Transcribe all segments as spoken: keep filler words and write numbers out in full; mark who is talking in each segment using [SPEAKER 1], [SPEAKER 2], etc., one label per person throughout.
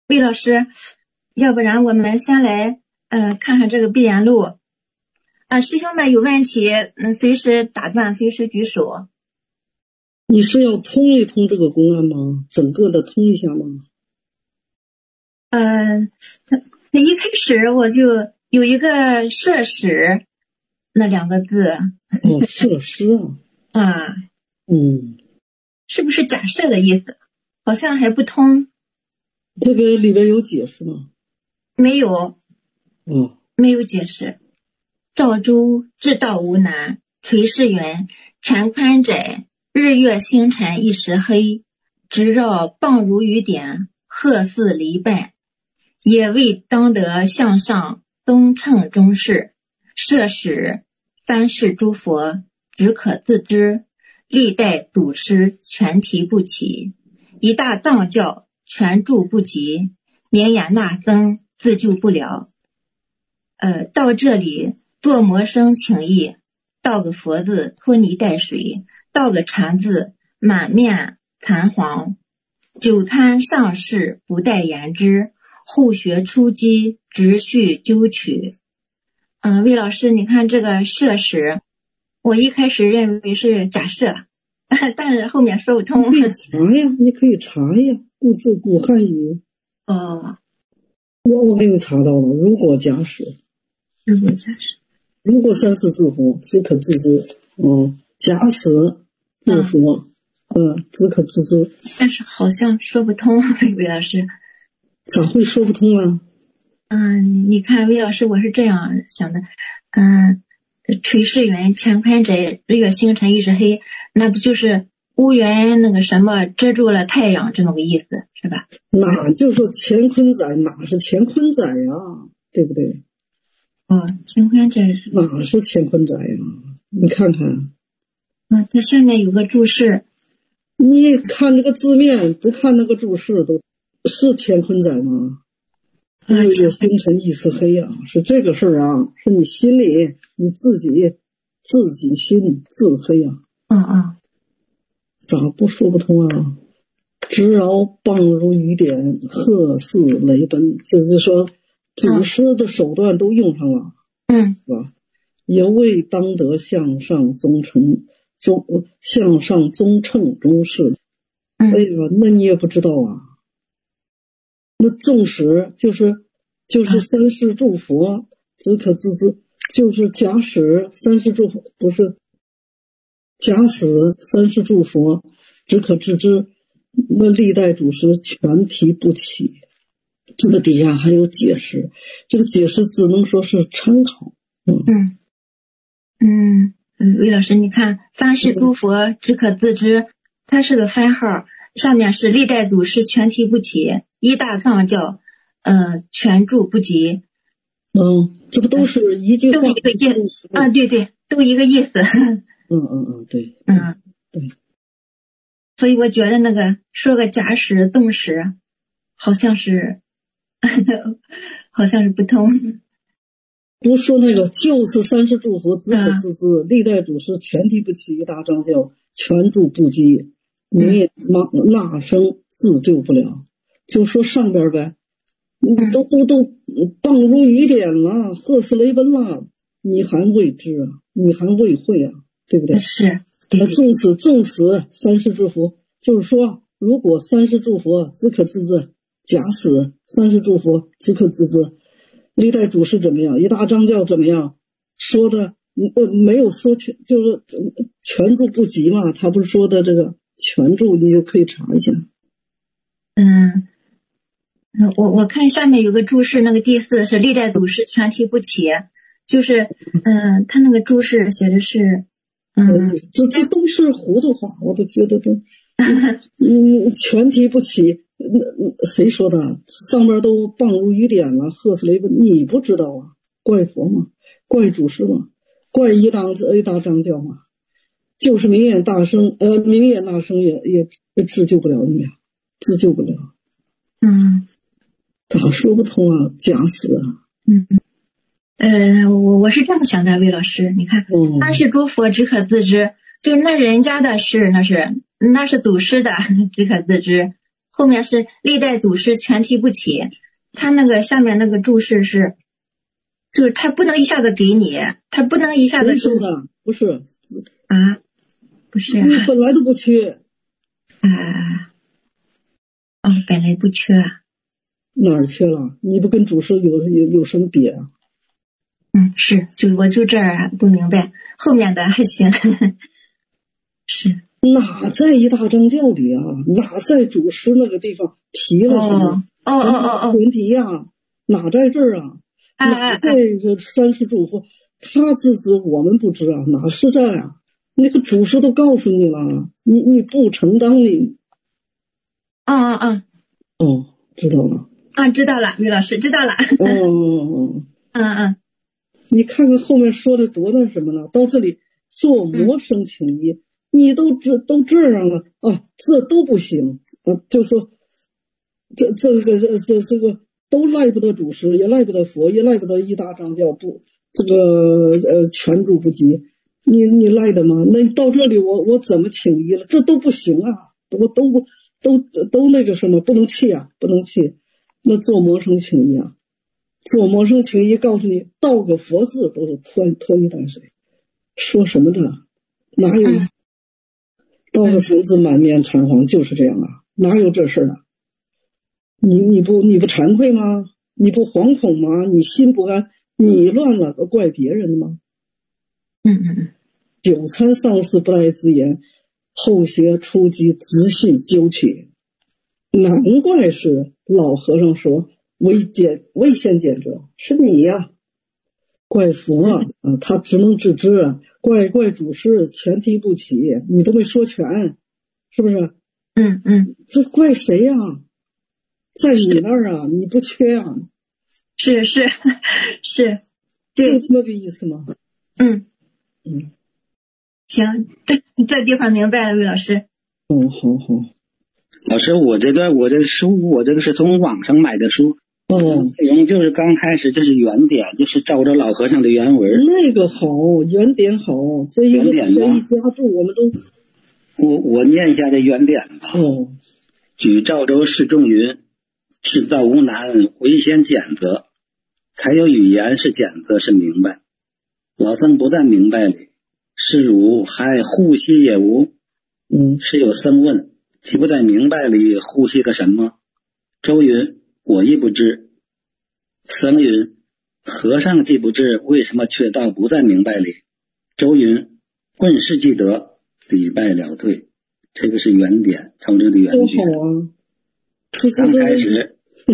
[SPEAKER 1] 魏老师，要不然我们先来呃看看这个必然录啊，师兄们有问题嗯随时打断，随时举手。
[SPEAKER 2] 你是要通一通这个公案吗？整个的通一下吗？
[SPEAKER 1] 呃他一开始我就有一个摄使那两个字。
[SPEAKER 2] 哦，摄施啊。
[SPEAKER 1] 啊，
[SPEAKER 2] 嗯，
[SPEAKER 1] 是不是假设的意思？好像还不通。
[SPEAKER 2] 这个里边有解释吗？
[SPEAKER 1] 没有。
[SPEAKER 2] 哦，
[SPEAKER 1] 没有解释。赵州至道无难，垂世园乾宽窄，日月星辰一时黑，直绕傍如雨点，鹤似离半，也未当得向上宗称中士，摄使三世诸佛只可自知，历代祖师全提不齐，一大藏教全著不及，绵延那僧自救不了。呃，到这里做魔生请意，倒个佛字拖泥带水，倒个禅字满面残黄，久参上士不待言之，后学出击直续究取。嗯、呃，魏老师，你看这个摄使，我一开始认为是假设，但是后面说不通。
[SPEAKER 2] 你可以查呀，你可以查呀，古字古汉语。
[SPEAKER 1] 哦，
[SPEAKER 2] 我我给你查到了，如果假使。
[SPEAKER 1] 如果假使，
[SPEAKER 2] 如果三世诸佛只可自知，嗯，假使诸佛，嗯，嗯只可自知，
[SPEAKER 1] 但是好像说不通，魏老师。
[SPEAKER 2] 咋会说不通啊？
[SPEAKER 1] 嗯，你看魏老师，我是这样想的，嗯，垂世园乾宽窄，日月星辰一时黑，那不就是乌云那个什么遮住了太阳这么个意思，是吧？
[SPEAKER 2] 哪就说乾坤窄，哪是乾坤窄呀？对不对？
[SPEAKER 1] 哦，乾宽窄是
[SPEAKER 2] 哪是乾坤窄呀？你看看，
[SPEAKER 1] 嗯，它下面有个注释，
[SPEAKER 2] 你看这个字面，不看那个注释，都是乾坤窄吗？日月星辰一时黑呀、啊，是这个事儿啊，是你心里你自己自己心自黑呀、
[SPEAKER 1] 啊。嗯嗯，
[SPEAKER 2] 咋不说不通啊？直绕傍如雨点，鹤似雷奔，就是说祖师的手段都用上了，
[SPEAKER 1] 嗯，
[SPEAKER 2] 是吧？也未当得向上宗称宗向上宗称中士。
[SPEAKER 1] 嗯，
[SPEAKER 2] 哎呀，那你也不知道啊。那纵使就是就是三世诸佛只可自知，就是假使三世诸佛不是假使三世诸佛只可自知，那历代祖师全提不起。这个底下还有解释，这个解释只能说是参考。嗯
[SPEAKER 1] 嗯嗯嗯，魏老师，你看三世诸佛只可自知，它是个番号，上面是历代祖师全提不起，一大藏教呃全著不及。
[SPEAKER 2] 嗯，这不都是一句话
[SPEAKER 1] 都一个意思啊？对对，都一个意思。
[SPEAKER 2] 嗯嗯嗯，对，
[SPEAKER 1] 嗯
[SPEAKER 2] 对。
[SPEAKER 1] 所以我觉得那个说个假使纵使，好像是好像是不通。
[SPEAKER 2] 不说那个就是三世诸佛只可自知，嗯、历代祖师全提不起，一大藏教全著不及，你也那生自救不了。就说上边呗，嗯、都都都傍如雨点了，鹤似雷奔了，你还未知啊，你还未会啊，对不对？
[SPEAKER 1] 是。
[SPEAKER 2] 那纵使纵使三世诸佛，就是说，如果三世诸佛只可自知，假使三世诸佛只可自知，历代祖师怎么样，一大藏教怎么样，说的呃没有说全，就是全著不及嘛，他不是说的这个全著，你就可以查一下。
[SPEAKER 1] 嗯，我我看下面有个注释，那个第四是历代祖师全提不起，就是嗯，他那个注释写的是。嗯，
[SPEAKER 2] 这这都是糊涂话，我都觉得都，嗯，全提不起。那谁说的？上面都傍如雨点了，鹤似雷奔，你不知道啊？怪佛吗？怪祖师吗？怪一大一大藏教吗？就是明眼大圣，呃，明眼大圣也也也自救不了你啊，自救不了。
[SPEAKER 1] 嗯，
[SPEAKER 2] 咋说不通啊？假使啊。
[SPEAKER 1] 嗯。呃，我我是这样想的，魏老师，你看，三世诸佛只可自知，就那人家的事，那是那是祖师的只可自知， 后面是历代祖师全提不起，他那个下面那个注释是，就是他不能一下子给你，他不能一下子
[SPEAKER 2] 是的，不是
[SPEAKER 1] 啊，不是啊，
[SPEAKER 2] 你本来都不缺
[SPEAKER 1] 啊，哦，本来不缺啊，
[SPEAKER 2] 哪儿缺了？你不跟主师有有有什么别啊？
[SPEAKER 1] 嗯，是，就我就这儿不明白，后面的还行，是。
[SPEAKER 2] 哪在一大正教里啊？哪在主师那个地方提了什么？
[SPEAKER 1] 哦哦哦哦，
[SPEAKER 2] 原题呀，哪在这儿啊？哪在这三世诸佛？他自知我们不知啊，哪是这样？那个主师都告诉你了，你你不承担你。
[SPEAKER 1] 哦哦哦，
[SPEAKER 2] 哦，知道了。
[SPEAKER 1] 啊，知道了，于老师知道了。
[SPEAKER 2] 哦哦哦，
[SPEAKER 1] 嗯嗯，
[SPEAKER 2] 你看看后面说的多那什么了？到这里做魔生情义。嗯，你都这都这样了啊，这都不行啊！就说这这个这这这个都赖不得祖师，也赖不得佛，也赖不得一大藏教，不这个呃全助不及，你你赖的吗？那到这里我我怎么请医了？这都不行啊！我都都都那个什么，不能弃啊，不能弃。那做魔生请医啊，做魔生请医，告诉你道个佛字都是拖拖泥带水，说什么的？哪有？嗯，道个层次满面禅黄，就是这样啊，哪有这事啊？你你不你不惭愧吗？你不惶恐吗？你心不安？你乱了，怪别人的吗？
[SPEAKER 1] 嗯嗯嗯。
[SPEAKER 2] 久参上师不待之言，后学初级直系究取。难怪是老和尚说危简危险简者是你呀、啊，怪佛啊，啊他只能自知啊。怪怪主师全提不起，你都没说全，是不是？
[SPEAKER 1] 嗯嗯，
[SPEAKER 2] 这怪谁呀、啊？在你那儿啊，你不缺啊？
[SPEAKER 1] 是是是，对，
[SPEAKER 2] 就那个意思吗？
[SPEAKER 1] 嗯
[SPEAKER 2] 嗯，
[SPEAKER 1] 行，这这地方明白了，魏老师。
[SPEAKER 2] 哦，好好。
[SPEAKER 3] 老师，我这段我这个书，我这个是从网上买的书。
[SPEAKER 2] 哦，
[SPEAKER 3] 内容就是刚开始就是原点，就是照着老和尚的原文。
[SPEAKER 2] 那个好，原点好，这一个这一加注我们都。
[SPEAKER 3] 我我念一下这原点吧。
[SPEAKER 2] 哦，
[SPEAKER 3] 举赵州释众云：至道无难，唯先简则。才有语言是简则是明白。老僧不在明白里，是汝还护息也无。
[SPEAKER 2] 嗯，
[SPEAKER 3] 是有僧问：其不在明白里，护息个什么？周云：我亦不知。僧云：和尚既不知，为什么却道不在明白里？周云：问世既得，礼拜了退。这个是原点，潮州的原点。
[SPEAKER 2] 多好啊！
[SPEAKER 3] 刚开始，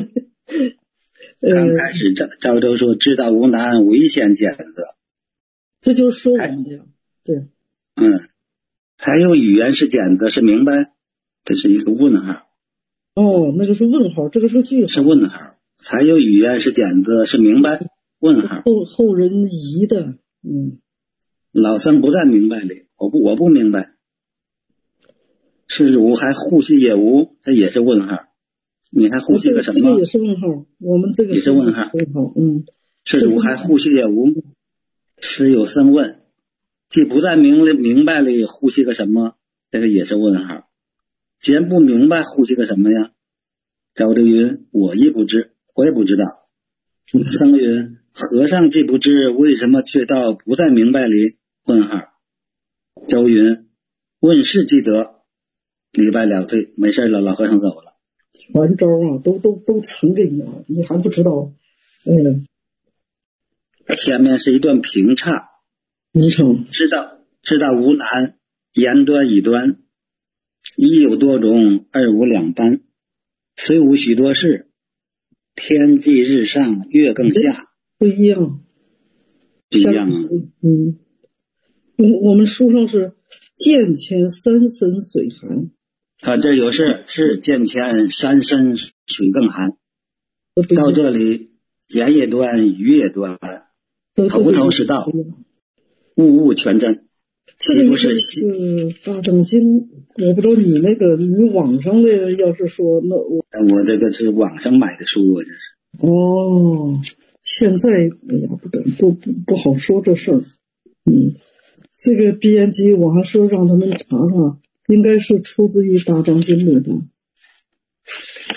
[SPEAKER 3] 刚开始赵赵州说知道无难，唯先简则。
[SPEAKER 2] 这就是说我们的呀，对。
[SPEAKER 3] 嗯，才有语言是简则是明白，这是一个问号。
[SPEAKER 2] 哦，那个是问号，这个是句号。
[SPEAKER 3] 是问号。才有语言是简则是明白，问号。
[SPEAKER 2] 后后人疑的，嗯。
[SPEAKER 3] 老僧不在明白里，我不我不明白。是汝还护息也无，这也是问号。你还护息个什么？
[SPEAKER 2] 这个也是问号。我们这个
[SPEAKER 3] 也是问号。
[SPEAKER 2] 问号，嗯。
[SPEAKER 3] 是汝还护息也无。时有僧问：既不在明明白里，护息个什么？这个也是问号。既然不明白，护息个什么呀？赵州云：我亦不知，我也不知道。僧云：和尚既不知，为什么却道不在明白里？问号。周云：问世既得，礼拜了退，没事了，老和尚走了。
[SPEAKER 2] 全招啊，都都都曾给你了，你还不知道？嗯。
[SPEAKER 3] 下面是一段评唱。
[SPEAKER 2] 评唱。
[SPEAKER 3] 知道知道无难，言端以端。一有多种，二无两般。虽无许多事，天际日上，月更下。
[SPEAKER 2] 不一样。
[SPEAKER 3] 不一样啊。
[SPEAKER 2] 嗯。我们书上是见前三深水寒。
[SPEAKER 3] 啊，这有事是见前山深水更寒。到这里言也端，语也端，头头是道，物物全真。
[SPEAKER 2] 这个是大正经，我不知道你那个你网上的要是说那我
[SPEAKER 3] 我这个是网上买的书，我这是。
[SPEAKER 2] 哦，现在哎呀不敢不不不好说这事儿。嗯，这个编辑我还说让他们查查。应该是出自于大藏经里的，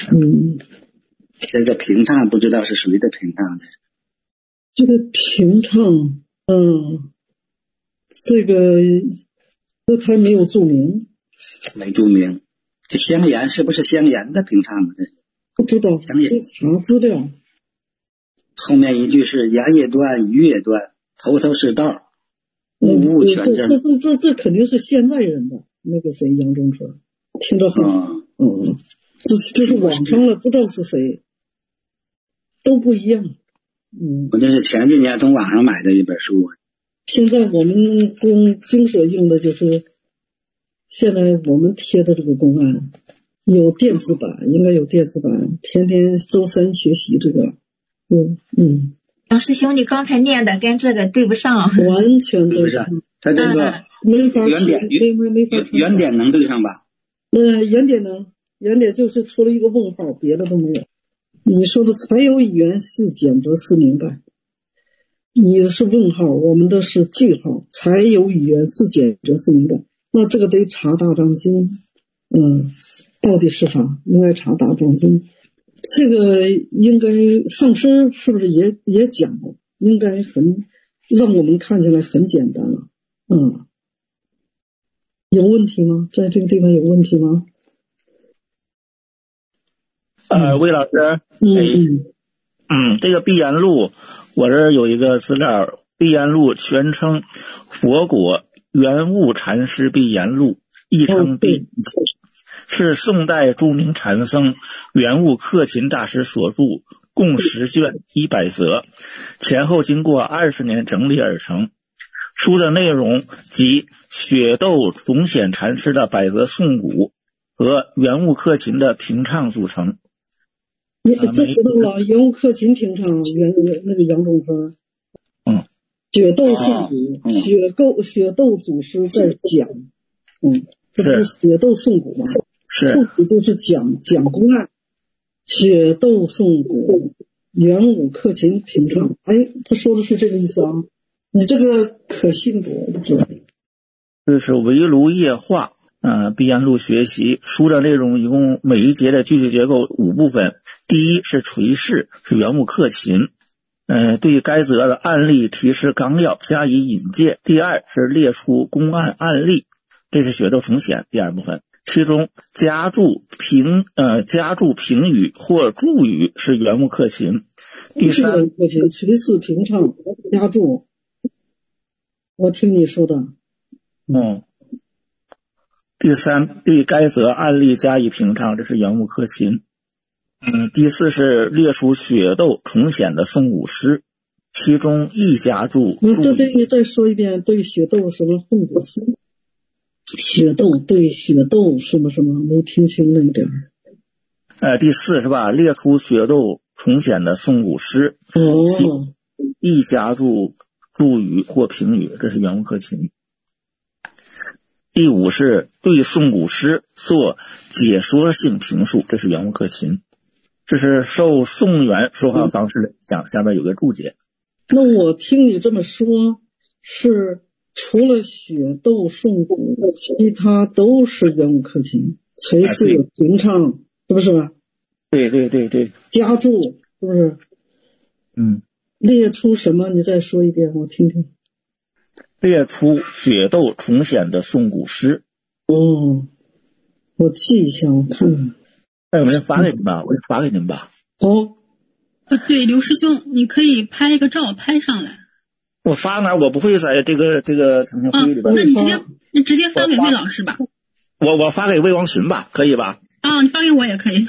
[SPEAKER 2] 嗯，
[SPEAKER 3] 这个平唱不知道是谁的平唱的。
[SPEAKER 2] 这个平唱，嗯，这个这还没有注明，
[SPEAKER 3] 没注明。这香言是不是香言的平唱啊？这
[SPEAKER 2] 不知道，
[SPEAKER 3] 香言
[SPEAKER 2] 查资料。
[SPEAKER 3] 后面一句是言也断，语也断，头头是道，物物全真。
[SPEAKER 2] 这这这这肯定是现代人的那个谁杨仲春，听着很，嗯嗯，这是这是网上了，不知道是谁，都不一样。嗯，
[SPEAKER 3] 我这是前几年从网上买的一本书。
[SPEAKER 2] 现在我们公经社用的就是，现在我们贴的这个公案有电子版，应该有电子版，天天周三学习这个。嗯嗯，
[SPEAKER 1] 杨师兄，你刚才念的跟这个对不上，
[SPEAKER 2] 完全对不上。
[SPEAKER 3] 他这个
[SPEAKER 2] 没法
[SPEAKER 3] 原点
[SPEAKER 2] 没没没法
[SPEAKER 3] 原点能对上吧？
[SPEAKER 2] 呃，原点能，原点就是除了一个问号，别的都没有。你说的才有语言是简则是明白，你的是问号，我们的是句号，才有语言是简则是明白。那这个得查大藏经，嗯，到底是啥？应该查大藏经。这个应该上师是不是也也讲过？应该很让我们看起来很简单了。嗯，有问题吗？在这个地方有问题吗？
[SPEAKER 4] 呃，魏老师，
[SPEAKER 2] 嗯嗯
[SPEAKER 4] 嗯，这个碧岩录，我这儿有一个资料，碧岩录全称佛果圆悟禅师碧岩录，亦称碧岩录。是宋代著名禅僧圆悟克勤大师所著，共十卷一百则，前后经过二十年整理而成。书的内容及雪窦种显禅师的百则颂古和圆悟克勤的平唱组成。
[SPEAKER 2] 你这知道了，圆悟克勤平唱，圆那个杨仲春，
[SPEAKER 4] 嗯，
[SPEAKER 2] 雪窦颂古，雪窦雪窦祖师在讲，嗯，这不是雪窦颂古吗？
[SPEAKER 4] 是，
[SPEAKER 2] 颂古就是讲讲公案，雪窦颂古，圆悟克勤平唱。哎，他说的是这个意思啊？你这个可信度我不知道。
[SPEAKER 4] 这是围炉夜话，呃，碧岩录学习书的内容一共每一节的句子结构五部分。第一是垂示，是圆悟克勤，呃，对该则的案例提示纲要加以引介。第二是列出公案案例，这是雪窦重显第二部分。其中加注评呃加注评语或注语是圆悟克勤。第三，
[SPEAKER 2] 克勤垂示平唱加注，我听你说的。
[SPEAKER 4] 嗯。第三，对该则案例加以评唱，这是圆悟克勤。嗯，第四是列出雪窦重显的颂古诗，其中亦加注。
[SPEAKER 2] 你对对，你再说一遍，对雪窦什么颂古诗？雪窦对雪窦什么什么？没听清那个点儿。
[SPEAKER 4] 呃，第四是吧？列出雪窦重显的颂古诗，
[SPEAKER 2] 哦，
[SPEAKER 4] 亦加注注语或评语，这是圆悟克勤。第五是对颂古诗做解说性评述，这是圆悟克勤。这是受宋元说话方式的影响，下边有个注解。
[SPEAKER 2] 那我听你这么说，是除了雪窦颂古，其他都是圆悟克勤，垂示平唱，是不是？
[SPEAKER 4] 对对对对。
[SPEAKER 2] 加注是不是？
[SPEAKER 4] 嗯。
[SPEAKER 2] 列出什么？你再说一遍，我听听。
[SPEAKER 4] 列出雪窦重显的颂古诗。
[SPEAKER 2] 哦，我记一下，我看看。
[SPEAKER 4] 那我们发给你吧，我发给您吧。
[SPEAKER 2] 哦，
[SPEAKER 5] 呃，对，刘师兄，你可以拍一个照拍上来。
[SPEAKER 4] 我发哪？我不会在这个这个腾讯会议里边。
[SPEAKER 5] 啊，那你直接你直接发给魏老师吧。
[SPEAKER 4] 我我发给魏王群吧，可以吧？
[SPEAKER 5] 啊，你发给我也可以。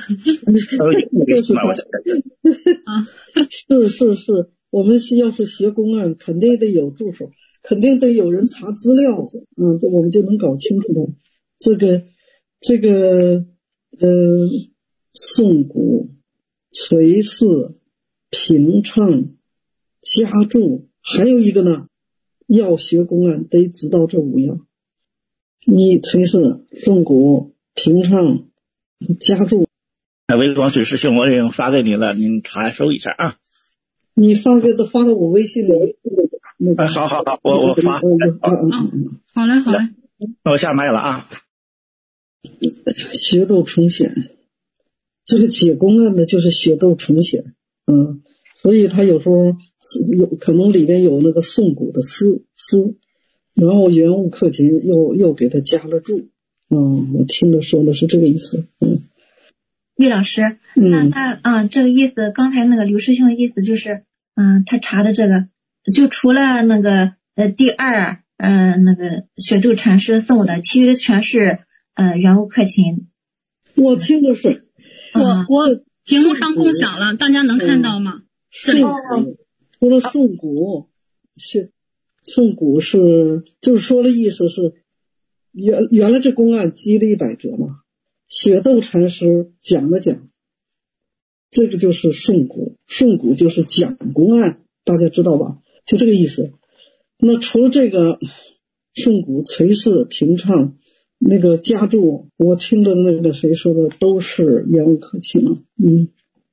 [SPEAKER 2] 啊，是是是，我们要是学公案，肯定得有助手，肯定得有人查资料，嗯，这我们就能搞清楚的。这个这个呃，颂古、垂示、平唱、加注，还有一个呢，要学公案得知道这五样。你垂示、颂古、平唱、加注。
[SPEAKER 4] 魏光水师兄，我已经发给你了，您查收一下啊。
[SPEAKER 2] 你发给发到我微信里。
[SPEAKER 4] 哎，好好好，我我发。
[SPEAKER 5] 嗯，好嘞好嘞。
[SPEAKER 4] 那我下麦了啊。
[SPEAKER 2] 雪窦重显， 这个解公案的就是血窦重显，嗯，所以他有时候有可能里面有那个宋古的思思，然后元物克勤又又给他加了注，嗯，我听的说的是这个意思，嗯。
[SPEAKER 1] 魏老师，那他啊、嗯，这个意思，刚才那个刘师兄的意思就是，嗯，他查的这个，就除了那个呃第二，嗯、呃，那个血窦禅师送的，其余全是呃元物克勤。
[SPEAKER 2] 我听的是，
[SPEAKER 5] 我我屏幕上共享了，大家能看到吗？这里
[SPEAKER 2] 除了宋古，是宋古是就是说的意思是，原原来这公案积了一百折嘛。血窦禅师讲了讲，这个就是宋古，宋古就是讲公案，大家知道吧？就这个意思。那除了这个宋古、垂氏、平畅那个加注，我听的那个谁说的都是元物克勤了。嗯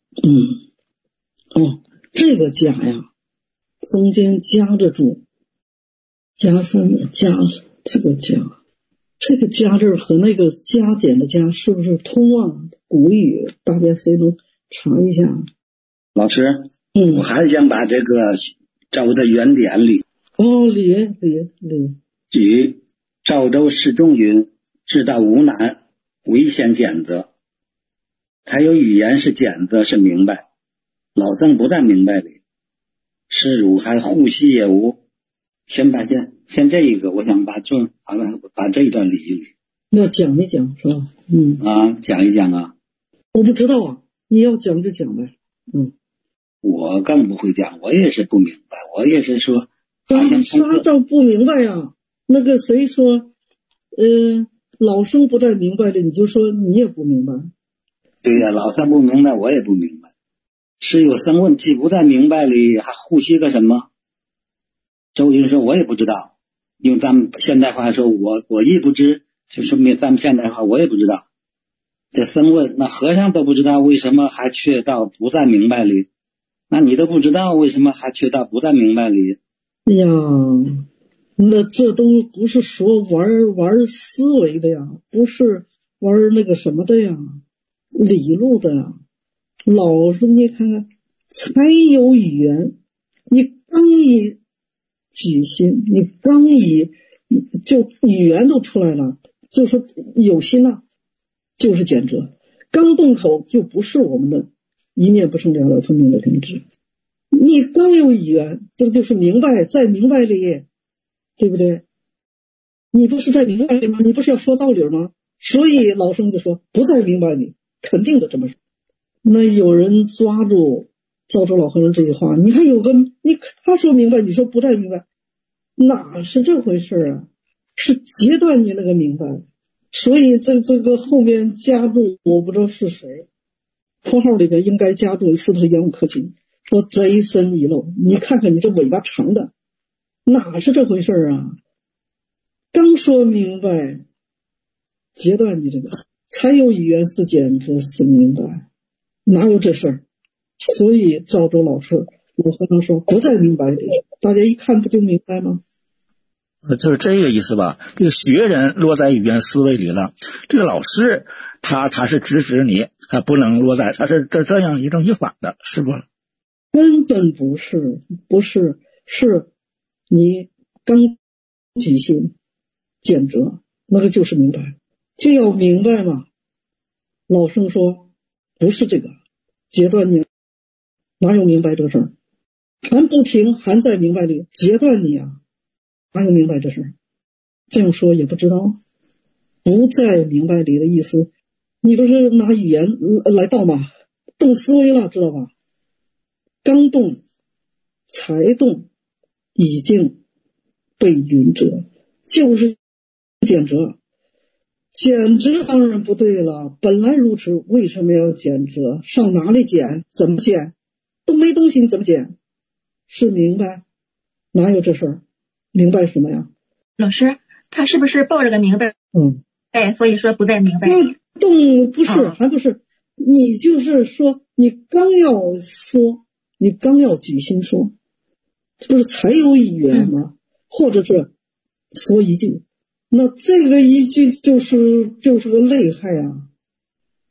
[SPEAKER 2] 嗯哦，这个加呀，中间加着注，加上加这个加。这个加字和那个加减的加是不是通啊？古语大家谁能查一下？
[SPEAKER 3] 老师，
[SPEAKER 2] 嗯，
[SPEAKER 3] 我还是想把这个找的原典里。
[SPEAKER 2] 哦，理理理。
[SPEAKER 3] 举赵州释仲云：知道无难，唯先简则。他有语言是简则是明白，老僧不在明白里。是汝还护系也无。先把先先这一个，我想把这把把这一段理一理。
[SPEAKER 2] 要讲一讲是吧？嗯
[SPEAKER 3] 啊，讲一讲啊。
[SPEAKER 2] 我不知道啊，你要讲就讲呗。嗯，
[SPEAKER 3] 我更不会讲，我也是不明白，我也是说，
[SPEAKER 2] 嗯，啥叫不明白呀？那个谁说，呃，老生不太明白的，你就说你也不明白。
[SPEAKER 3] 对呀、啊，老僧不明白，我也不明白。是有僧问，既不在明白里，还护系个什么？周云说：“我也不知道，用咱们现代话说，我我亦不知，就说明咱们现代话我也不知道。”这僧问：“那和尚都不知道，为什么还却到不在明白里？那你都不知道，为什么还却到不在明白里？”
[SPEAKER 2] 哎呀，那这都不是说玩玩思维的呀，不是玩那个什么的呀，理路的呀。老师，你看看，才有语言，你刚一举心，你刚一就语言都出来了，就说有心了，就是简折。刚动口就不是我们的一念不生了了分明的停止。你刚有语言，这就是明白，在明白里，对不对？你不是在明白里吗？你不是要说道理吗？所以老生就说不在明白里，肯定的这么说。那有人抓住赵州老和尚这句话，你还有个你他说明白，你说不太明白，哪是这回事啊？是截断你那个明白。所以这这个后面加注，我不知道是谁，括号里边应该加注是不是元物克勤，说贼深遗漏，你看看你这尾巴长的，哪是这回事啊？刚说明白，截断你这个，才有语言是简直是明白，哪有这事儿？所以赵州老师老和尚说不在明白里，大家一看不就明白吗？
[SPEAKER 4] 就是这个意思吧。这个学人落在语言思维里了，这个老师他他是直指你，他不能落在，他是这这样一正一反的，是不？
[SPEAKER 2] 根本不是，不是，是你刚举心简折，那个就是明白，就要明白嘛。老生说不是这个，截断你，哪有明白这事儿？还不停，还在明白里，截断你啊！哪有明白这事儿？这样说也不知道，不在明白里的意思，你不是拿语言来道吗？动思维了，知道吧？刚动才动，已经被云折，就是简折。简折当然不对了，本来如此，为什么要简折？上哪里剪？怎么剪？都没东西，你怎么剪？是明白？哪有这事儿？明白什么呀？
[SPEAKER 1] 老师，他是不是抱着个明白？
[SPEAKER 2] 嗯，
[SPEAKER 1] 哎，所以说不在明白。
[SPEAKER 2] 那动不是、哦，还不是？你就是说，你刚要说，你刚要举心说，这不是才有语言吗？嗯、或者是说一句，那这个一句就是就是个厉害啊！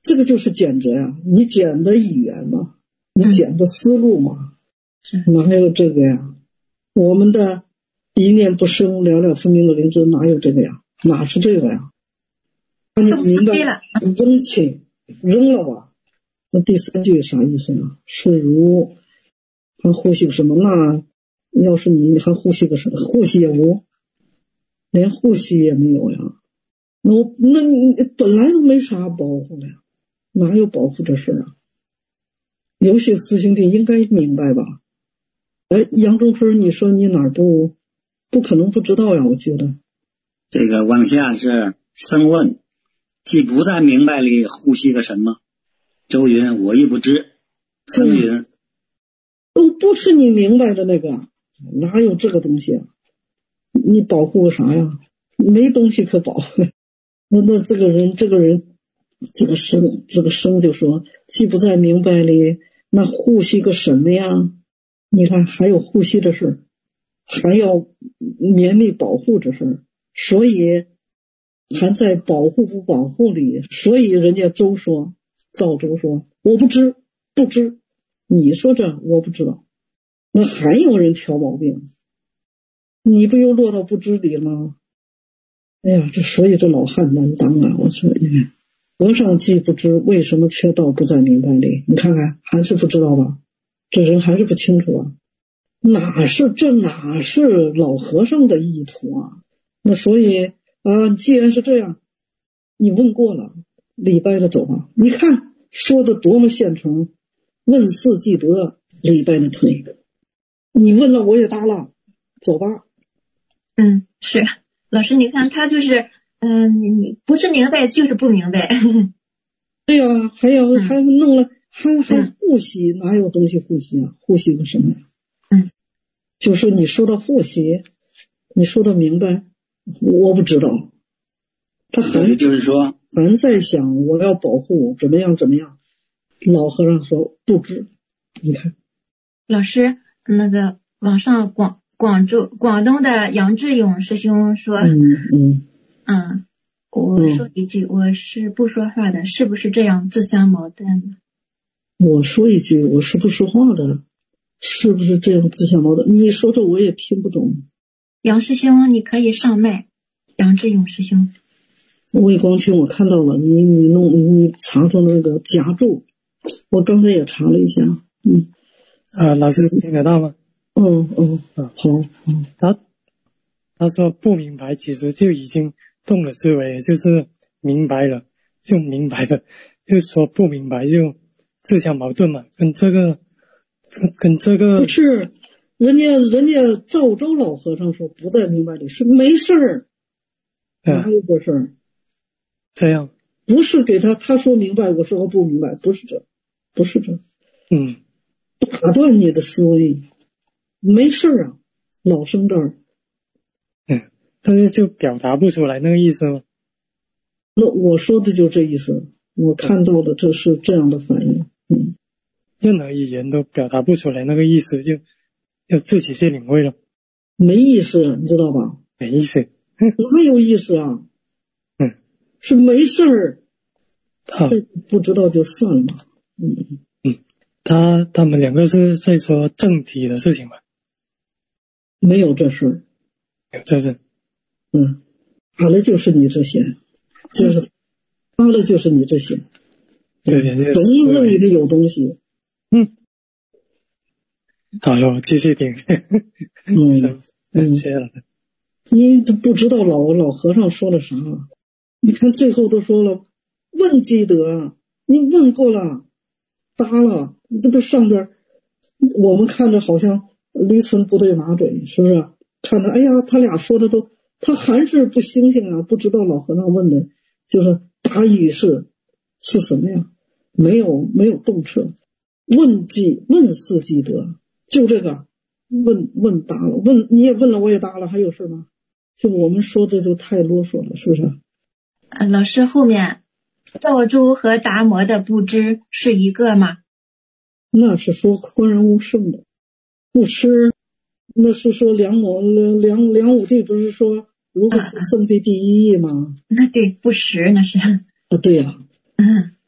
[SPEAKER 2] 这个就是简哲呀，你简的语言嘛，你简的思路嘛，
[SPEAKER 1] 是
[SPEAKER 2] 哪有这个呀？我们的一念不生，了了分明的灵知哪有这个呀？哪是这个呀？那你明白了，扔弃扔了吧。那第三句啥意思呢？是如还呼吸个什么？那要是你还呼吸个什么？呼吸也无，连呼吸也没有呀。那我那你本来都没啥保护的呀，哪有保护这事啊？有些师兄弟应该明白吧？哎，杨中春，你说你哪儿不不可能不知道呀？我觉得
[SPEAKER 3] 这个往下是生问，既不在明白里呼吸个什么？周云我亦不知。僧云
[SPEAKER 2] 都不是你明白的那个，哪有这个东西啊？你保护个啥呀？没东西可保。那那这个人这个人这个生这个生就说，既不在明白里，那呼吸个什么呀？你看还有呼吸的事，还要绵密保护这事，所以还在保护不保护里。所以人家周说，赵周说我不知不知，你说这我不知道，那还有人挑毛病，你不又落到不知里了吗？哎呀，这所以这老汉难当啊！我说你看，和尚既不知，为什么缺道不在明白里？你看看还是不知道吧？这人还是不清楚啊！哪是这哪是老和尚的意图啊？那所以啊，既然是这样，你问过了，礼拜了走吧。你看说的多么现成，问事即得，礼拜了退。你问了我也答了，走吧。
[SPEAKER 1] 嗯，是老师，你看他就是，嗯、呃，你你不是明白就是不明白。
[SPEAKER 2] 对呀、啊，还要还弄了，还还呼吸，哪有东西呼吸啊？呼吸个什么呀？
[SPEAKER 1] 嗯，
[SPEAKER 2] 就是你说的呼吸，你说的明白，我不知道。他还
[SPEAKER 3] 就是说，
[SPEAKER 2] 还在想我要保护怎么样怎么样。老和尚说不知，你看，
[SPEAKER 1] 老师那个网上广广州广东的杨志勇师兄说，
[SPEAKER 2] 嗯嗯
[SPEAKER 1] 嗯，我说一句，我是不说话的，是不是这样自相矛盾呢？
[SPEAKER 2] 我说一句，我是不说话的，是不是这样自相矛盾？你说这我也听不懂。
[SPEAKER 1] 杨师兄，你可以上麦。杨志勇师兄，
[SPEAKER 2] 魏光清，我看到了，你你弄你查出那个夹注，我刚才也查了一下，嗯
[SPEAKER 6] 啊，老师听得到吗？
[SPEAKER 2] 嗯嗯
[SPEAKER 6] 啊，
[SPEAKER 2] 好，嗯，
[SPEAKER 6] 他他说不明白，其实就已经动了思维，就是明白了，就明白了，就说不明白就自相矛盾嘛，跟这个跟跟这个
[SPEAKER 2] 不是，人家人家赵州老和尚说不在明白里是没事儿，哪有这事儿？
[SPEAKER 6] 这样
[SPEAKER 2] 不是给他他说明白，我说我不明白，不是这，不是这，
[SPEAKER 6] 嗯，
[SPEAKER 2] 打断你的思维，没事儿啊，老生这儿，
[SPEAKER 6] 嗯，但是就表达不出来那个意思吗？
[SPEAKER 2] 那我说的就这意思，我看到的这是这样的反应，嗯，
[SPEAKER 6] 任何语言都表达不出来那个意思，就要自己去领会了，
[SPEAKER 2] 没意思，你知道吧？
[SPEAKER 6] 没意思，
[SPEAKER 2] 哪有意思啊？
[SPEAKER 6] 嗯，
[SPEAKER 2] 是没事儿，
[SPEAKER 6] 好，
[SPEAKER 2] 不知道就算了嘛，嗯
[SPEAKER 6] 嗯，他他们两个是在说正题的事情吧？
[SPEAKER 2] 没有这事儿，
[SPEAKER 6] 有这是，
[SPEAKER 2] 嗯，打了就是你这些，就是打了就是你这些，
[SPEAKER 6] 这点就是
[SPEAKER 2] 总认为有东西，
[SPEAKER 6] 嗯，好了，我继续听，
[SPEAKER 2] 嗯
[SPEAKER 6] 嗯，谢谢老师。
[SPEAKER 2] 你都不知道老老和尚说了啥，你看最后都说了，问积德，你问过了，答了，你这不上边我们看着好像驴唇不对马嘴，是不是？看着哎呀，他俩说的都，他还是不醒醒啊，不知道老和尚问的就是答语是是什么呀？没有没有动车，问积问事积德，就这个问问答了，问你也问了，我也答了，还有事吗？就我们说的就太啰嗦了，是不是？
[SPEAKER 1] 呃，老师后面赵州和达摩的不知是一个吗？
[SPEAKER 2] 那是说宽然无圣的，不吃，那是说梁某梁梁武帝不是说如果是圣地第一义吗？
[SPEAKER 1] 那对，不识那是。
[SPEAKER 2] 啊，对呀、
[SPEAKER 1] 啊，嗯，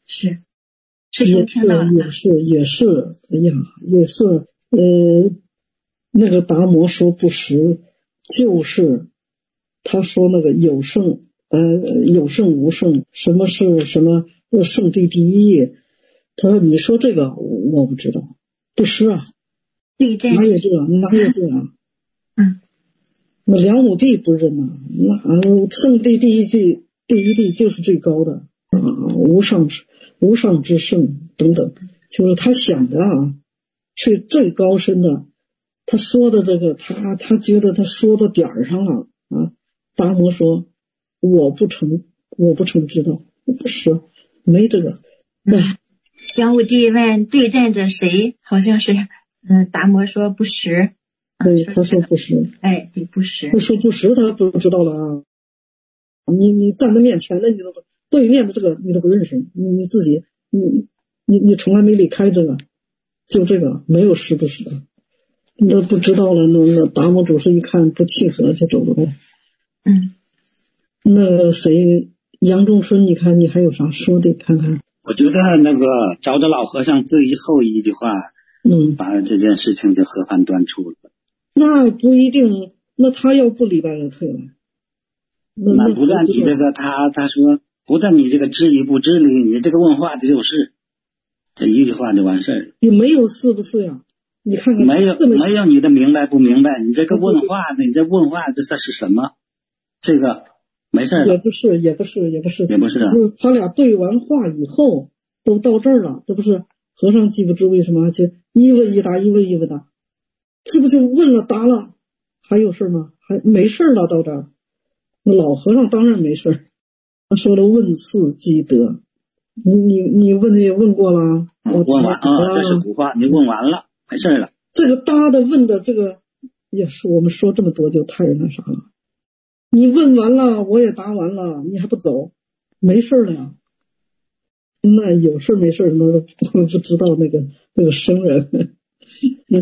[SPEAKER 1] 是，师兄听到了，
[SPEAKER 2] 也是也是，哎呀，也是，呃，那个达摩说不实，就是他说那个有圣，呃，有圣无圣，什么是什么圣地第一？他说你说这个我不知道，不实啊，
[SPEAKER 1] 对战
[SPEAKER 2] 哪有这个？哪有这个？
[SPEAKER 1] 嗯，
[SPEAKER 2] 那梁武帝不认呐，那圣地第一地第一地就是最高的啊，无上无上之圣等等，就是他想的啊，是最高深的。他说的这个，他他觉得他说到点儿上了啊。达摩说我不成，我不成知道，不是没这个。
[SPEAKER 1] 嗯，梁武帝问对战者谁，好像是嗯，达摩说不实。
[SPEAKER 2] 对，他说不实。
[SPEAKER 1] 哎，对，不实。
[SPEAKER 2] 他说不实，他不知道了啊。你你站在面前的，你都对面的这个你都不认识，你你自己你你你从来没离开这个，就这个没有实不实的，那不知道了。那那达摩祖师一看不契合就走了呗。
[SPEAKER 1] 嗯，
[SPEAKER 2] 那谁杨仲春，你看你还有啥说的？看看。
[SPEAKER 3] 我觉得那个找着老和尚最后一句话，
[SPEAKER 2] 嗯，
[SPEAKER 3] 把这件事情就和盘端出了。
[SPEAKER 2] 那不一定，那他要不礼拜就退了。那,
[SPEAKER 3] 那不但你这个他他说不但你这个知理不知理，你这个问话的就是，这一句话就完事儿了。
[SPEAKER 2] 你没有是不是呀？你看看
[SPEAKER 3] 没有没有你的明白不明白，你这个问话的，你这问话这这是什么？这个没事儿。
[SPEAKER 2] 也不是也不是也不是
[SPEAKER 3] 也不是啊。
[SPEAKER 2] 他俩对完话以后都到这儿了，这不是和尚记不知为什么就一问一答一问一问答，这不就问了答了，还有事吗？还没事了，到这儿。那老和尚当然没事，他说了问四积德，你你你问的也问过了，我
[SPEAKER 3] 问完啊，这是古话，你问完了，没事了。
[SPEAKER 2] 这个答的问的这个也是我们说这么多就太那啥了。你问完了，我也答完了，你还不走，没事了呀？那有事没事那都不知道那个那个生人。嗯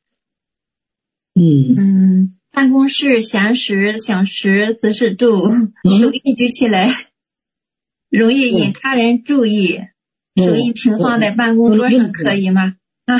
[SPEAKER 1] 嗯嗯。办公室闲时想识姿势度，手一举起来，容易引他人注意。手一平放在办公桌上可以吗？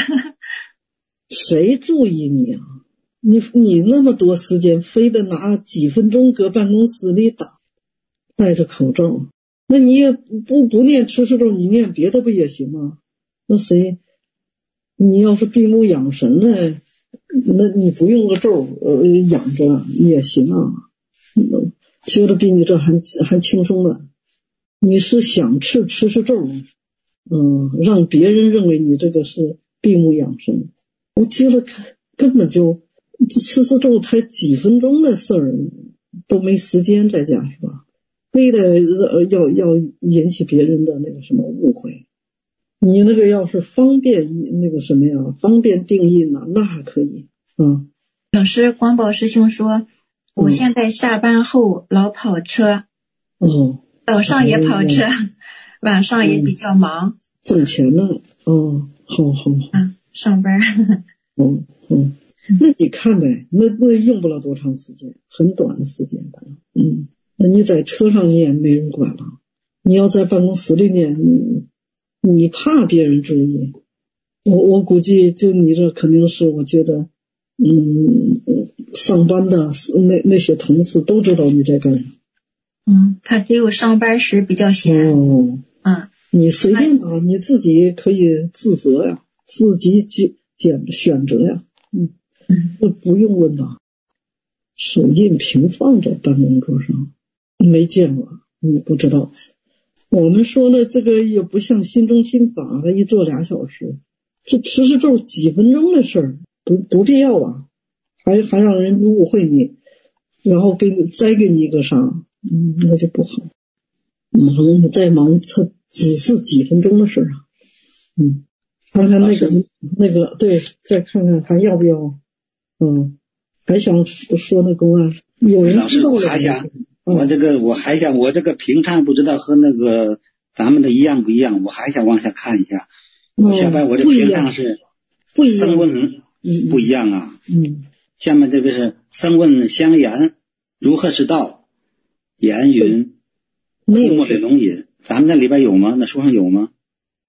[SPEAKER 2] 谁注意你啊？你你那么多时间，非得拿几分钟搁办公室里打，戴着口罩，那你也不不念持世咒，你念别的不也行吗？那谁，你要是闭目养神呢？那你不用个咒呃养着也行啊，觉得比你这还还轻松了。你是想吃吃吃咒，嗯，让别人认为你这个是闭目养神，我觉得根本就吃吃咒才几分钟的事儿，都没时间在家是吧？非得要要引起别人的那个什么误会。你那个要是方便那个什么呀，方便定印呢，那还可以。嗯，
[SPEAKER 1] 老师光宝师兄说，我现在下班后老跑车，
[SPEAKER 2] 哦，
[SPEAKER 1] 早上也跑车，嗯、晚上也比较忙，
[SPEAKER 2] 挣钱了。哦，好好好，
[SPEAKER 1] 嗯，上班。
[SPEAKER 2] 哦哦，那你看呗，那那用不了多长时间，很短的时间吧。嗯，那你在车上念没人管了，你要在办公室里念，你你怕别人注意，我我估计就你这肯定是，我觉得，嗯，上班的那那些同事都知道你在干什么。
[SPEAKER 1] 嗯，他只有上班时比较闲。
[SPEAKER 2] 哦，
[SPEAKER 1] 嗯，
[SPEAKER 2] 你随便啊，你自己可以自责呀，自己选选择呀，嗯嗯，那不用问的，手印平放在办公桌上，没见过，你不知道。我们说的这个也不像心中心法的一坐俩小时，这持世咒几分钟的事儿，不不必要啊，还还让人误会你，然后给你再给你一个啥，嗯，那就不好。忙你再忙，它只是几分钟的事啊。嗯，看看那个那个，对，再看看还要不要，嗯，还想说那公案，有人知道了。
[SPEAKER 3] 还想我这个我还想我这个评判不知道和那个咱们的一样不一样，我还想往下看一下。我下边我这评判是
[SPEAKER 2] 不一样，
[SPEAKER 3] 僧问不一样啊。
[SPEAKER 2] 嗯，
[SPEAKER 3] 下面这个是僧问相言，如何是道？言云：枯木水龙饮。咱们那里边有吗？那书上有吗？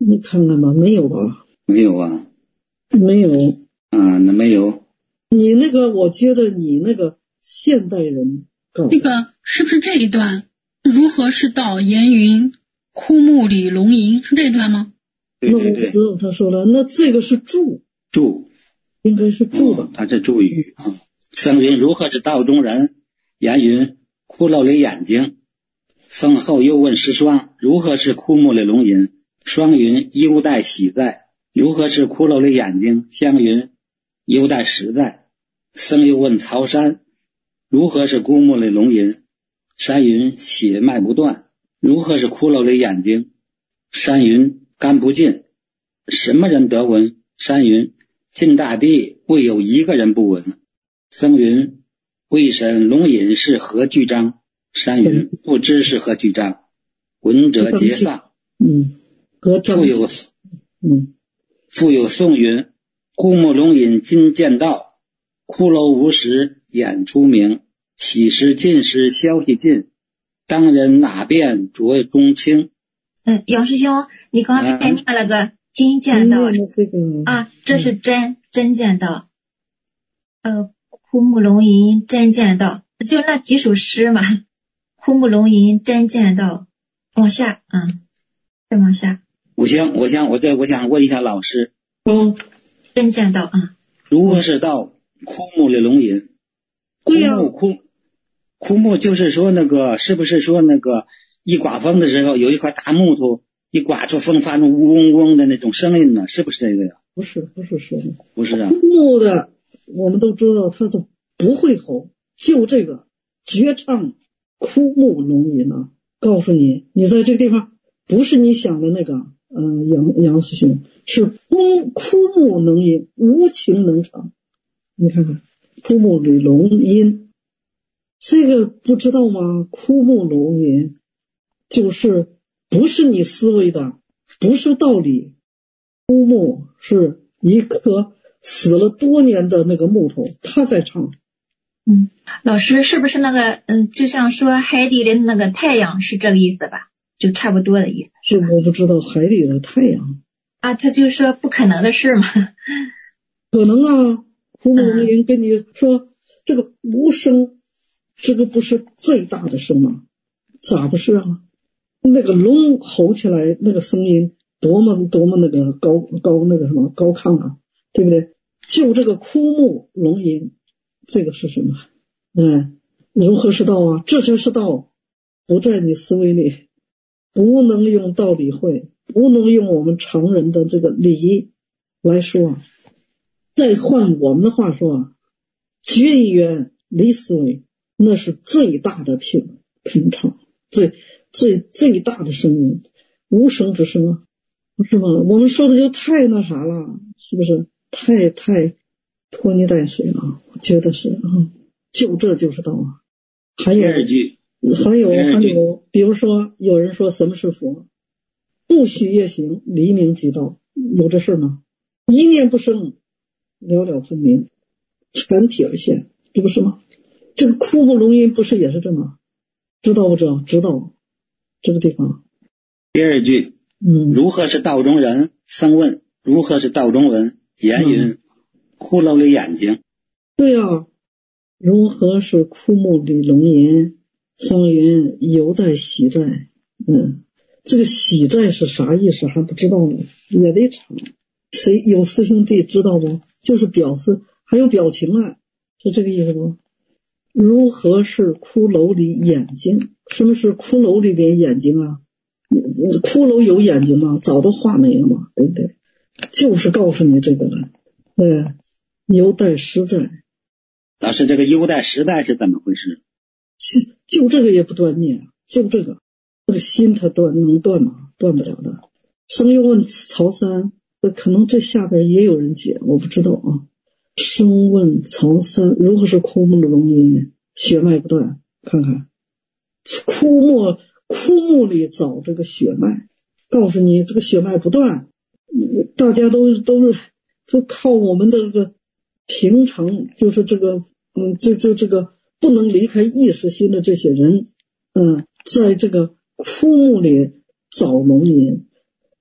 [SPEAKER 2] 你看看吧，没有吧？
[SPEAKER 3] 没有啊。
[SPEAKER 2] 没有。
[SPEAKER 3] 啊，那没有。
[SPEAKER 2] 你那个，我觉得你那个现代人搞
[SPEAKER 5] 那个是不是这一段？如何是道？严云枯木里龙吟，是这一段吗？
[SPEAKER 3] 对对对。
[SPEAKER 2] 那我知道他说了，那这个是注。
[SPEAKER 3] 注。
[SPEAKER 2] 应该是注吧？
[SPEAKER 3] 他、哦、是注语啊。僧云如何是道中人？严云骷髅里眼睛。僧后又问石霜如何是枯木里龙吟？霜云优待喜在。如何是骷髅里眼睛？香云优待实在。僧又问曹山如何是枯木里龙吟？山云血脉不断。如何是骷髅里眼睛？山云干不尽。什么人得闻？山云尽大地未有一个人不闻。僧云未审龙吟是何句章？山云不知是何句章。闻者皆丧。
[SPEAKER 2] 嗯，
[SPEAKER 3] 复有
[SPEAKER 2] 嗯，
[SPEAKER 3] 复有颂云枯木龙吟今见道。骷髅无时眼出明。起时尽时消息尽。当人哪辨着中清。
[SPEAKER 1] 嗯，杨师兄，你刚才念了个今见道、
[SPEAKER 2] 嗯、
[SPEAKER 1] 啊，这是真真见道。呃，枯木龙吟真见道，就那几首诗嘛。枯木龙吟真见道，往下啊、嗯，再往下。
[SPEAKER 3] 我想，我想，我这我想问一下老师，
[SPEAKER 2] 嗯，
[SPEAKER 1] 真见道啊，
[SPEAKER 3] 如何是道？枯木里龙吟，枯木枯枯木就是说那个，是不是说那个一刮风的时候，有一块大木头一刮出风发出嗡嗡嗡的那种声音呢？是不是这个呀？
[SPEAKER 2] 不是，不是说的，
[SPEAKER 3] 不是啊。
[SPEAKER 2] 枯木的我们都知道，它是不会吼，就这个绝唱枯木龙吟啊！告诉你，你在这个地方不是你想的那个，嗯、呃，杨杨师兄是枯枯木能吟，无情能唱。你看看枯木里龙吟，这个不知道吗？枯木龙吟就是不是你思维的，不是道理。枯木是一棵死了多年的那个木头，他在唱。
[SPEAKER 1] 嗯，老师是不是那个嗯，就像说海底的那个太阳是这个意思吧？就差不多的意思。
[SPEAKER 2] 是我不知道海底的太阳
[SPEAKER 1] 啊，他就说不可能的事嘛。
[SPEAKER 2] 可能啊，枯木龙吟跟你说、嗯、这个无声，这个不是最大的声吗？咋不是啊？那个龙吼起来那个声音多么多么那个高高那个什么高亢啊，对不对？就这个枯木龙吟，这个是什么？嗯，如何是道啊？这就是道，不在你思维里，不能用道理会，不能用我们常人的这个理来说。再换我们的话说啊，绝一元离思维，那是最大的平平常，最最最大的声音，无声之声啊，不是吗？我们说的就太那啥了，是不是？太太拖泥带水了，我觉得是啊、嗯，就这就是道啊。还有
[SPEAKER 3] 二句，
[SPEAKER 2] 还有还有，比如说有人说什么是佛？不许夜行，黎明即道，有这事吗？一念不生，了了分明，全体而现，这不是吗？这个枯木龙吟不是也是这吗？知道不知道？知道这个地方。
[SPEAKER 3] 第二句，
[SPEAKER 2] 嗯，
[SPEAKER 3] 如何是道中人？僧问如何是道中人？严云、嗯、骷髅里眼睛。
[SPEAKER 2] 对啊，如何是枯木里龙吟？僧云犹待喜在。嗯，这个喜在是啥意思还不知道呢，也得查。谁有师兄弟知道不？就是表示还有表情啊，是这个意思不？如何是骷髅里眼睛？什么是骷髅里边眼睛啊？骷髅有眼睛吗？早都画没了嘛，对不对？就是告诉你这个了。对，优待实在。
[SPEAKER 3] 老师，这个优待实在是怎么回事？
[SPEAKER 2] 就这个也不断灭，就这个，这个心它断能断吗？断不了的。僧又问曹三，可能这下边也有人解，我不知道啊。僧问曹三，如何是枯木龙吟？血脉不断，看看枯木枯木里找这个血脉，告诉你这个血脉不断，大家都都是都靠我们的这个平常，就是这个嗯，就就这个不能离开意识心的这些人，嗯，在这个枯木里找龙吟，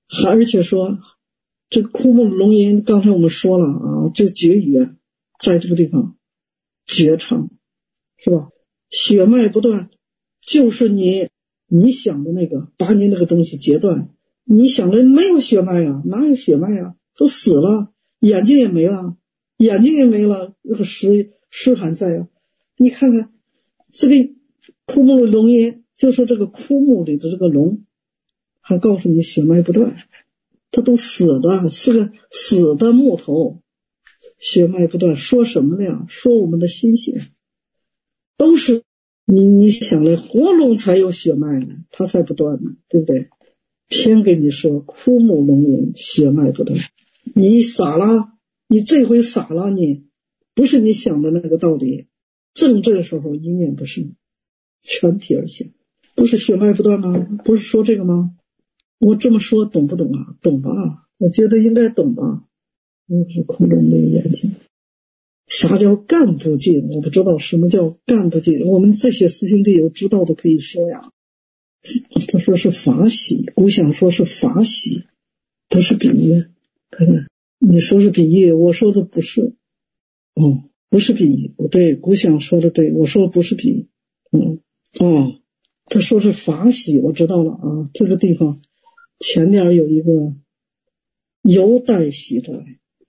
[SPEAKER 2] 还而且说这个枯木龙吟，刚才我们说了啊，这个绝语在这个地方绝唱，是吧？血脉不断，就是你你想的那个，把你那个东西截断。你想的没有血脉啊，哪有血脉啊？都死了，眼睛也没了，眼睛也没了，那个尸尸还在啊。你看看这个枯木的龙吟，就是这个枯木里的这个龙，还告诉你血脉不断，它都死了，是个死的木头，血脉不断，说什么呢？说我们的心血，都是你你想了，活龙才有血脉呢，它才不断呢，对不对？偏给你说枯木龙吟，血脉不断，你傻了，你这回傻了，你不是你想的那个道理。正这时候一念不生，全体而现，不是血脉不断吗？不是说这个吗？我这么说懂不懂啊？懂吧？我觉得应该懂吧。那是空中的眼睛。啥叫干不尽？我不知道什么叫干不尽。我们这些师兄弟有知道的可以说呀。他说是法喜，古想说是法喜，不是比喻。看看，你说是比喻，我说的不是。哦，不是比喻，对，古想说的对，我说的不是比喻。嗯，哦，他说是法喜，我知道了啊。这个地方前面有一个犹待喜哉，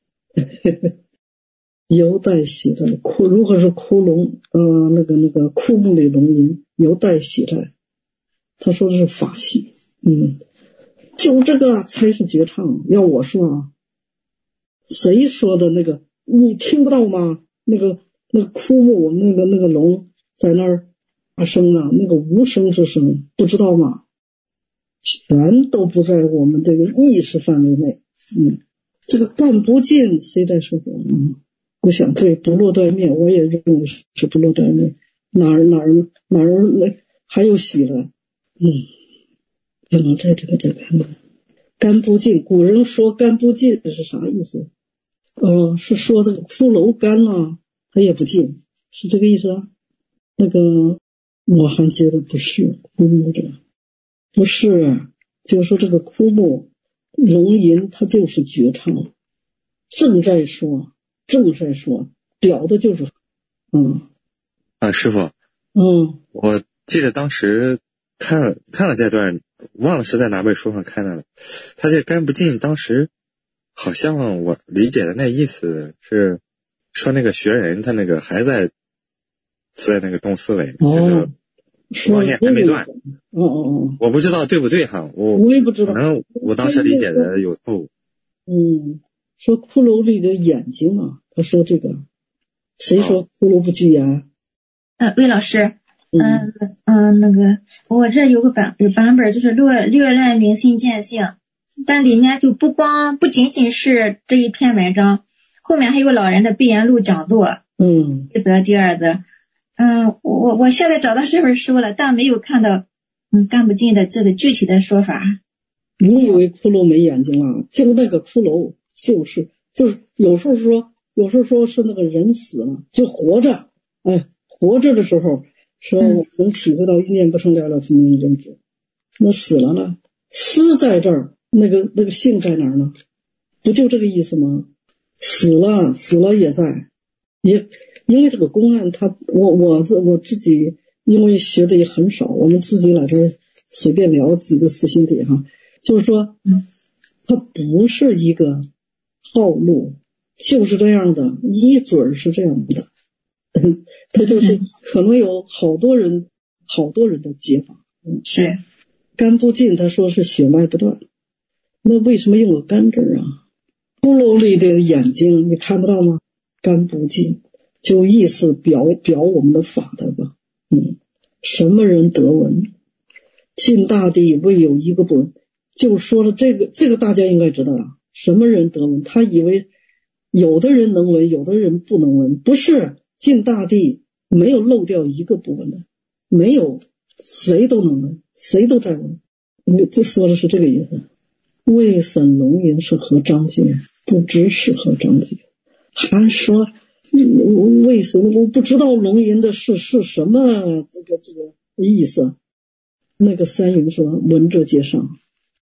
[SPEAKER 2] 犹待喜哉，枯如何是枯龙？呃，那个那个枯木里龙吟，犹待喜哉。他说的是法喜，嗯，就这个才是绝唱。要我说啊，谁说的那个你听不到吗？那个那个枯木，那个那个龙在那儿发声啊，那个无声之声，不知道吗？全都不在我们这个意识范围内。嗯，这个干不尽，谁在说我？嗯，我想对，不落断灭，我也认为是不落断灭。哪儿哪儿哪儿那还有喜了？嗯，看看在这个这看看，干不尽。古人说干不尽是啥意思？呃，是说这个骷髅干啊，它也不尽，是这个意思啊？那个我还觉得不是枯木这，不是，就是说这个枯木龙吟，它就是绝唱，正在说，正在说，表的就是，嗯
[SPEAKER 7] 啊，师傅，
[SPEAKER 2] 嗯，
[SPEAKER 7] 我记得当时。看了看了这段，忘了是在哪本书上看到了。他这干不尽，当时好像我理解的那意思是说那个学人他那个还在在那个动思维，
[SPEAKER 2] 哦，
[SPEAKER 7] 就是妄念还没断。
[SPEAKER 2] 哦哦哦，
[SPEAKER 7] 我不知道对不对哈，我
[SPEAKER 2] 我也不知道，
[SPEAKER 7] 可能我当时理解的有错误。
[SPEAKER 2] 嗯，说骷髅里的眼睛啊，他说这个，谁说骷髅不具眼？
[SPEAKER 1] 呃，魏老师。嗯嗯、呃，那个我这有个版有版本，就是略略论明心见性，但里面就不光不仅仅是这一篇文章，后面还有老人的闭言录讲座，
[SPEAKER 2] 嗯，
[SPEAKER 1] 一则第二则，嗯，我我现在找到这本书了，但没有看到嗯干不尽的这个具体的说法。
[SPEAKER 2] 你以为骷髅没眼睛了？就那个骷髅就是就是有时候说有时候说是那个人死了，就活着，哎，活着的时候。说我能体会到一念不生了了分明真知，那死了呢？思在这儿，那个那个性在哪儿呢？不就这个意思吗？死了，死了也在，也因为这个公案，他我我我自己因为学的也很少，我们自己来这儿随便聊几个私心点哈，就是说，它不是一个套路，就是这样的，一嘴儿是这样的。他就是可能有好多人好多人的解法，嗯，
[SPEAKER 1] 是
[SPEAKER 2] 干不尽，他说是血脉不断，那为什么用个干字啊？骷髅里的眼睛你看不到吗？干不尽就意思表表我们的法的吧，嗯，什么人得闻？尽大地未有一个不闻，就说了这个这个大家应该知道了，什么人得闻？他以为有的人能闻，有的人不能闻，不是。尽大地没有漏掉一个不闻的，没有，谁都能闻，谁都在闻。你这说的是这个意思。未审龙吟是何章节？不知是何章节，还说为什么我不知道龙吟的是是什么这个这个意思？那个三云说闻者皆上，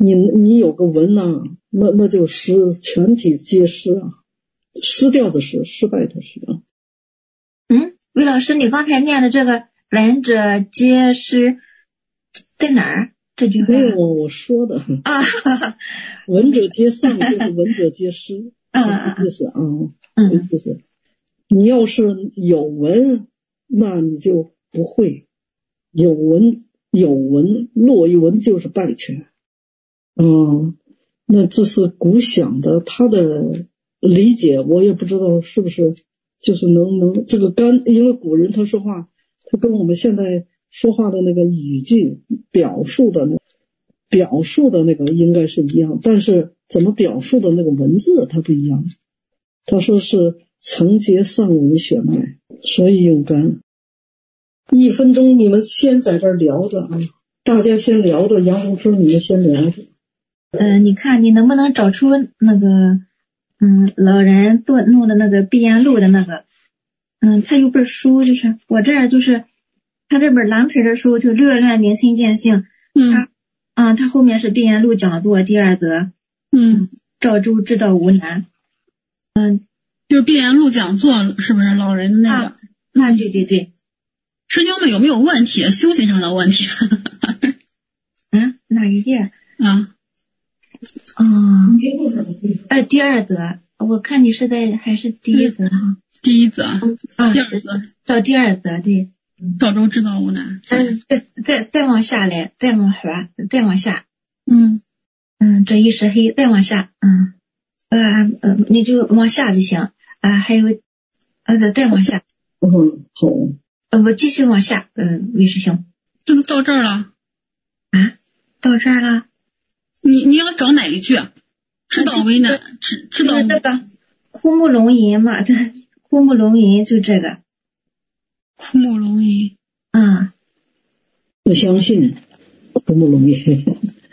[SPEAKER 2] 你你有个文呐、啊，那那就失，全体皆失啊，失掉的失，失败的失啊。
[SPEAKER 1] 嗯，魏老师，你刚才念的这个闻者皆失在哪儿？这句话
[SPEAKER 2] 没有我说的
[SPEAKER 1] 啊，
[SPEAKER 2] 闻者皆丧就是闻者皆失，
[SPEAKER 1] 嗯
[SPEAKER 2] 意思啊，
[SPEAKER 1] 嗯，
[SPEAKER 2] 意思。你要是有闻，那你就不会有闻，有闻落一闻就是败全。嗯，那这是古想的，他的理解我也不知道是不是就是能能这个干，因为古人他说话，他跟我们现在说话的那个语句表述的那表述的那个应该是一样，但是怎么表述的那个文字它不一样。他说是承接上文血脉，所以有干。一分钟你们先在这儿聊着啊，大家先聊着，杨红说你们先聊着。
[SPEAKER 1] 呃，你看你能不能找出那个嗯老人做弄的那个碧烟录的那个，嗯，他有本书，就是我这儿就是他这本蓝皮的书，就略略明心见性，
[SPEAKER 5] 嗯
[SPEAKER 1] 他啊，他后面是碧烟录讲座第二则，
[SPEAKER 5] 嗯，
[SPEAKER 1] 赵州知道无难，嗯，
[SPEAKER 5] 就是碧岩录讲座是不是老人的那个？
[SPEAKER 1] 啊，啊对对对，
[SPEAKER 5] 师兄们有没有问题？修行上的问题？
[SPEAKER 1] 嗯，哪一页？
[SPEAKER 5] 啊，
[SPEAKER 1] 嗯，呃，第二则，我看你是在还是第一则哈？
[SPEAKER 5] 第一则，
[SPEAKER 1] 啊，
[SPEAKER 5] 第二则，
[SPEAKER 1] 到第二则，对。
[SPEAKER 5] 赵州知道无难。
[SPEAKER 1] 嗯，再再再往下来，再往滑，再往下。
[SPEAKER 5] 嗯
[SPEAKER 1] 嗯，这一时黑，再往下。嗯，呃呃，你就往下就行。啊，还有，呃，再往下。
[SPEAKER 2] 嗯，好。
[SPEAKER 1] 呃，我继续往下。嗯，魏师兄。
[SPEAKER 5] 这都到这儿了
[SPEAKER 1] 啊？到这儿了？
[SPEAKER 5] 你你要找哪一句？知道为难，知知道
[SPEAKER 1] 这个枯木龙吟嘛，这枯木龙吟就这个。
[SPEAKER 5] 枯木龙吟。
[SPEAKER 1] 啊。
[SPEAKER 2] 不相信枯木龙吟。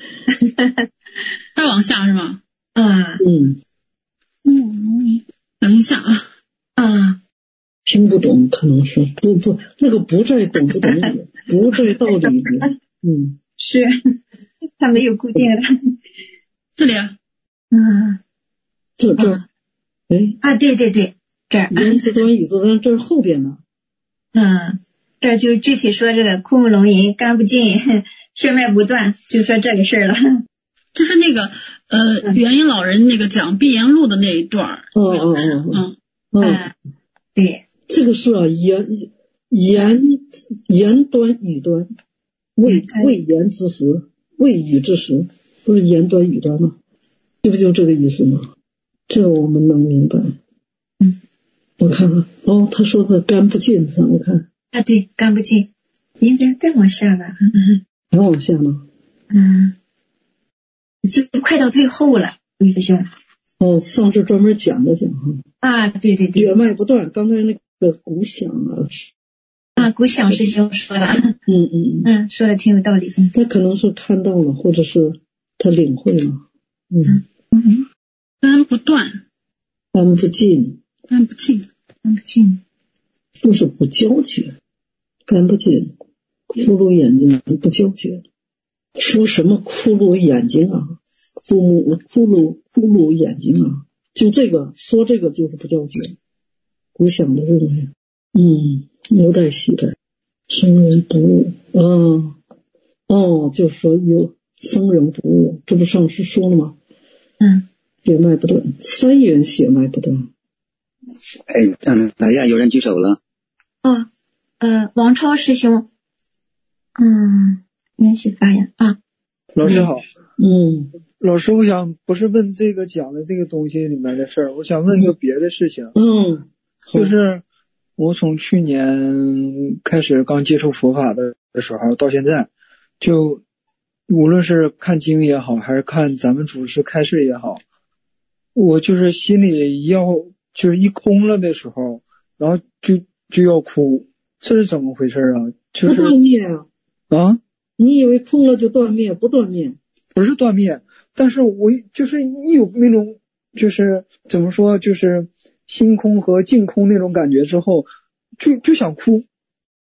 [SPEAKER 5] 再往下是吗？
[SPEAKER 1] 啊。
[SPEAKER 2] 嗯。
[SPEAKER 5] 枯木龙吟，等一下啊。
[SPEAKER 1] 啊。
[SPEAKER 2] 听不懂，可能是不不那个不在懂不懂里，不在道理里。嗯，
[SPEAKER 1] 是，它没有固定的。
[SPEAKER 5] 这里啊。
[SPEAKER 1] 嗯。
[SPEAKER 2] 这这儿。哎。
[SPEAKER 1] 啊，对对对，这儿。
[SPEAKER 2] 言字端语字端，这是后边呢。
[SPEAKER 1] 嗯，这就具体说这个枯木龙吟，肝不进，血脉不断，就说这个事儿了。
[SPEAKER 5] 就是那个呃，元音老人那个讲碧岩录的那一段儿。
[SPEAKER 2] 哦哦哦
[SPEAKER 5] 嗯
[SPEAKER 2] 嗯，
[SPEAKER 1] 对，
[SPEAKER 2] 这个是啊，言言言端语端，未未言之时，未语之时，不是言端语端吗？这不就这个意思吗？这我们能明白。
[SPEAKER 1] 嗯，
[SPEAKER 2] 我看看，哦，他说的肝不进，我看
[SPEAKER 1] 啊，对，肝不进，应该再往下吧。
[SPEAKER 2] 还往下呢？
[SPEAKER 1] 嗯，就快到最后了，魏师兄。
[SPEAKER 2] 哦，上次专门讲了讲哈。
[SPEAKER 1] 啊，对对对。
[SPEAKER 2] 血脉不断，刚才那个古响啊。
[SPEAKER 1] 啊，古响师兄说了。
[SPEAKER 2] 嗯嗯
[SPEAKER 1] 嗯，说的挺有道理。
[SPEAKER 2] 他可能是看到了，或者是他领会了。
[SPEAKER 1] 嗯嗯。
[SPEAKER 5] 肝不断，
[SPEAKER 2] 肝不进，
[SPEAKER 5] 肝不进，
[SPEAKER 1] 肝不进，
[SPEAKER 2] 就是不交接，肝不进，骷髅眼睛不交接。说什么骷髅眼睛啊？骷髅骷髅骷髅眼睛啊？就这个说这个就是不交接。古想的认为，嗯，有待细改。生人不悟啊，哦，就是说有生人不悟，这不上师说了吗？
[SPEAKER 1] 嗯。
[SPEAKER 2] 血脉不断，三元血脉不断。
[SPEAKER 3] 哎，这样等一下，有人举手了。
[SPEAKER 1] 哦，呃，王超师兄，嗯，允许发言啊。
[SPEAKER 8] 老师好。
[SPEAKER 2] 嗯。
[SPEAKER 8] 老师，我想不是问这个讲的这个东西里面的事儿，我想问个别的事情。
[SPEAKER 2] 嗯。
[SPEAKER 8] 就是我从去年开始刚接触佛法的时候到现在，就无论是看经也好，还是看咱们主持开示也好，我就是心里要就是一空了的时候，然后就就要哭，这是怎么回事啊？就是
[SPEAKER 2] 断灭啊！
[SPEAKER 8] 啊？
[SPEAKER 2] 你以为空了就断灭？不断灭，
[SPEAKER 8] 不是断灭，但是我就是一有那种就是怎么说，就是心空和境空那种感觉之后，就就想哭，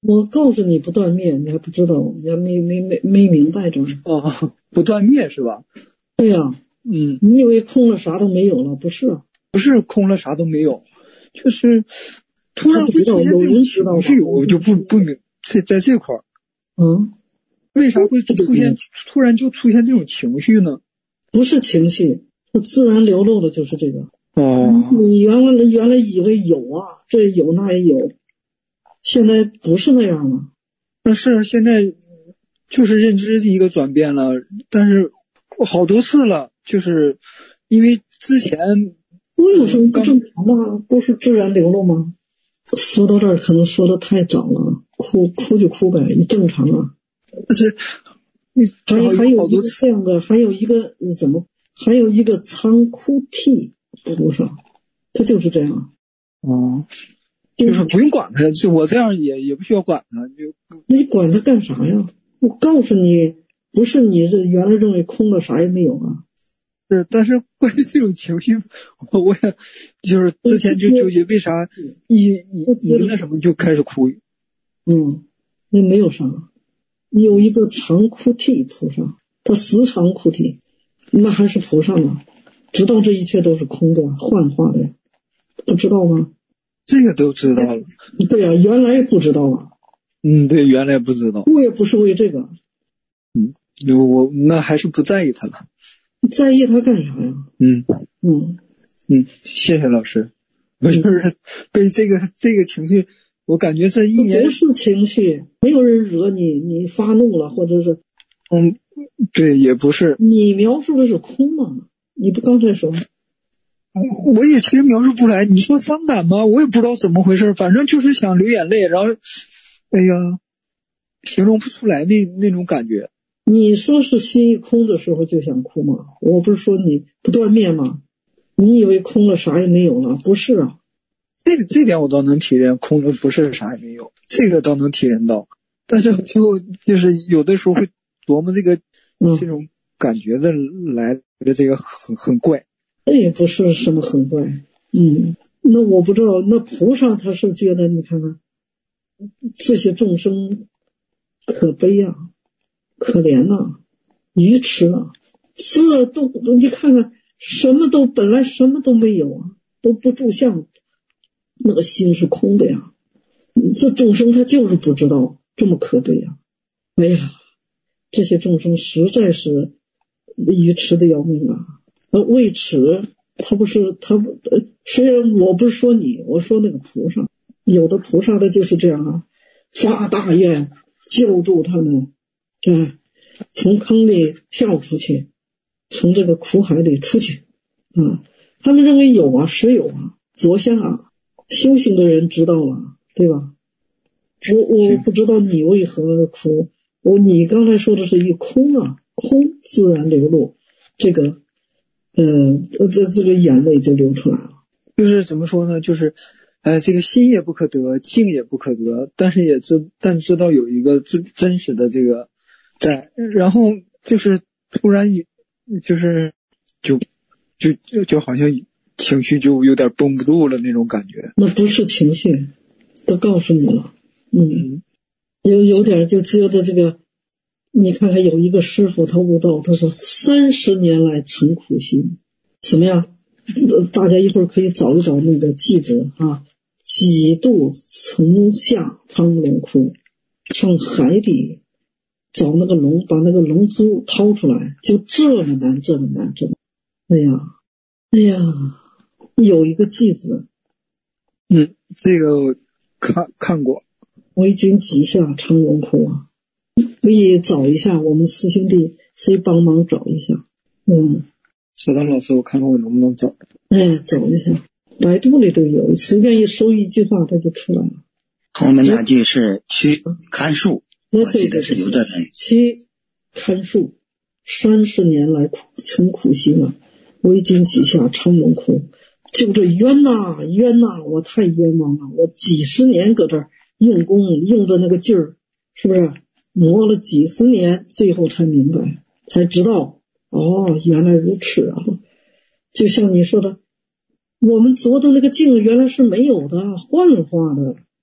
[SPEAKER 2] 我告诉你不断灭，你还不知道，你还没没没没明白着。
[SPEAKER 8] 哦，不断灭是吧？
[SPEAKER 2] 对呀、啊，
[SPEAKER 8] 嗯，
[SPEAKER 2] 你以为空了啥都没有了？不是，
[SPEAKER 8] 不是空了啥都没有，就是突然会出现这种情绪，我就不不明在在这块儿，
[SPEAKER 2] 嗯，
[SPEAKER 8] 为啥会出现突然就出现这种情绪呢？
[SPEAKER 2] 不是情绪，是自然流露的，就是这个。
[SPEAKER 8] 哦，
[SPEAKER 2] 你原来原来以为有啊，这有那也有，现在不是那样了。
[SPEAKER 8] 但是现在就是认知一个转变了，但是好多次了，就是因为之前
[SPEAKER 2] 我有时候不正常吗？不是自然流露吗？说到这儿可能说的太早了，哭哭就哭呗，你正常啊。
[SPEAKER 8] 而且
[SPEAKER 2] 还还有一个这样的，还有一个怎么？还有一个仓哭涕菩萨，他就是这样。
[SPEAKER 8] 哦，就是不用管他，就我这样也也不需要管他，就
[SPEAKER 2] 你管他干啥呀？我告诉你，不是你这原来认为空了啥也没有啊。
[SPEAKER 8] 是，但是关于这种情绪，我我也就是之前就纠结为啥一一一那什么就开始哭。
[SPEAKER 2] 嗯，那没有啥，有一个常哭涕菩萨，他时常哭涕。那还是菩萨呢？知道这一切都是空的、幻化的，不知道吗？
[SPEAKER 8] 这个都知道了。
[SPEAKER 2] 对呀、啊，原来不知道啊。
[SPEAKER 8] 嗯，对，原来不知道。
[SPEAKER 2] 我也不是为这个。
[SPEAKER 8] 嗯，我那还是不在意他了。
[SPEAKER 2] 在意他干啥呀？
[SPEAKER 8] 嗯
[SPEAKER 2] 嗯
[SPEAKER 8] 嗯，谢谢老师。我就是被这个这个情绪，我感觉这一年
[SPEAKER 2] 不是情绪，没有人惹你，你发怒了，或者是
[SPEAKER 8] 嗯。对，也不是。
[SPEAKER 2] 你描述的是空吗？你不刚才说？
[SPEAKER 8] 我也其实描述不来。你说伤感吗？我也不知道怎么回事，反正就是想流眼泪，然后，哎呀，形容不出来那那种感觉。
[SPEAKER 2] 你说是心一空的时候就想哭吗？我不是说你不断灭吗？你以为空了啥也没有了？不是啊。
[SPEAKER 8] 这这点我倒能体认，空了不是啥也没有，这个倒能体认到。但是就就是有的时候会琢磨这个。
[SPEAKER 2] 嗯，
[SPEAKER 8] 这种感觉的来的这个很很怪，
[SPEAKER 2] 这也不是什么很怪。嗯，那我不知道，那菩萨他是觉得你看看这些众生可悲啊，可怜呐、啊，愚痴啊，这都你看看什么都本来什么都没有啊，都不住相，那个心是空的呀。这众生他就是不知道这么可悲啊！哎呀。这些众生实在是愚痴的要命啊！呃，为此，他不是他不，虽然我不是说你，我说那个菩萨，有的菩萨的就是这样啊，发大愿救助他们，啊，从坑里跳出去，从这个苦海里出去，啊，他们认为有啊，实有啊，着相啊，修行的人知道了，对吧？我我不知道你为何苦。我你刚才说的是一空啊，空自然流露，这个，呃，这这个眼泪就流出来了。
[SPEAKER 8] 就是怎么说呢？就是，呃，这个心也不可得，境也不可得，但是也知，但知道有一个真真实的这个在，然后就是突然就是就就就就好像情绪就有点绷不住了那种感觉。
[SPEAKER 2] 那不是情绪，都告诉你了，嗯。有有点就觉得这个，你看看有一个师傅他悟道，他说三十年来成苦心，什么呀？大家一会儿可以找一找那个记者啊，几度曾下苍龙窟，上海底找那个龙，把那个龙珠掏出来，就这么难，这么难，这么，哎呀，哎呀，有一个记子，
[SPEAKER 8] 嗯，这个看看过。
[SPEAKER 2] 我已经记下苍龙窟啊，可以找一下，我们师兄弟谁帮忙找一下？嗯，
[SPEAKER 8] 小张老师，我看看我能不能找。
[SPEAKER 2] 哎，找一下，百度里都有，随便一搜一句话，它就出来了。
[SPEAKER 3] 后面那句是去看树，我记得是有这层。
[SPEAKER 2] 去看树，三十年来苦成苦心了，我已经记下苍龙窟。就这冤呐、啊、冤呐、啊，我太冤枉了，我几十年搁这儿。用功用的那个劲儿，是不是磨了几十年，最后才明白，才知道哦，原来如此啊！就像你说的，我们着的那个境原来是没有的，幻化的，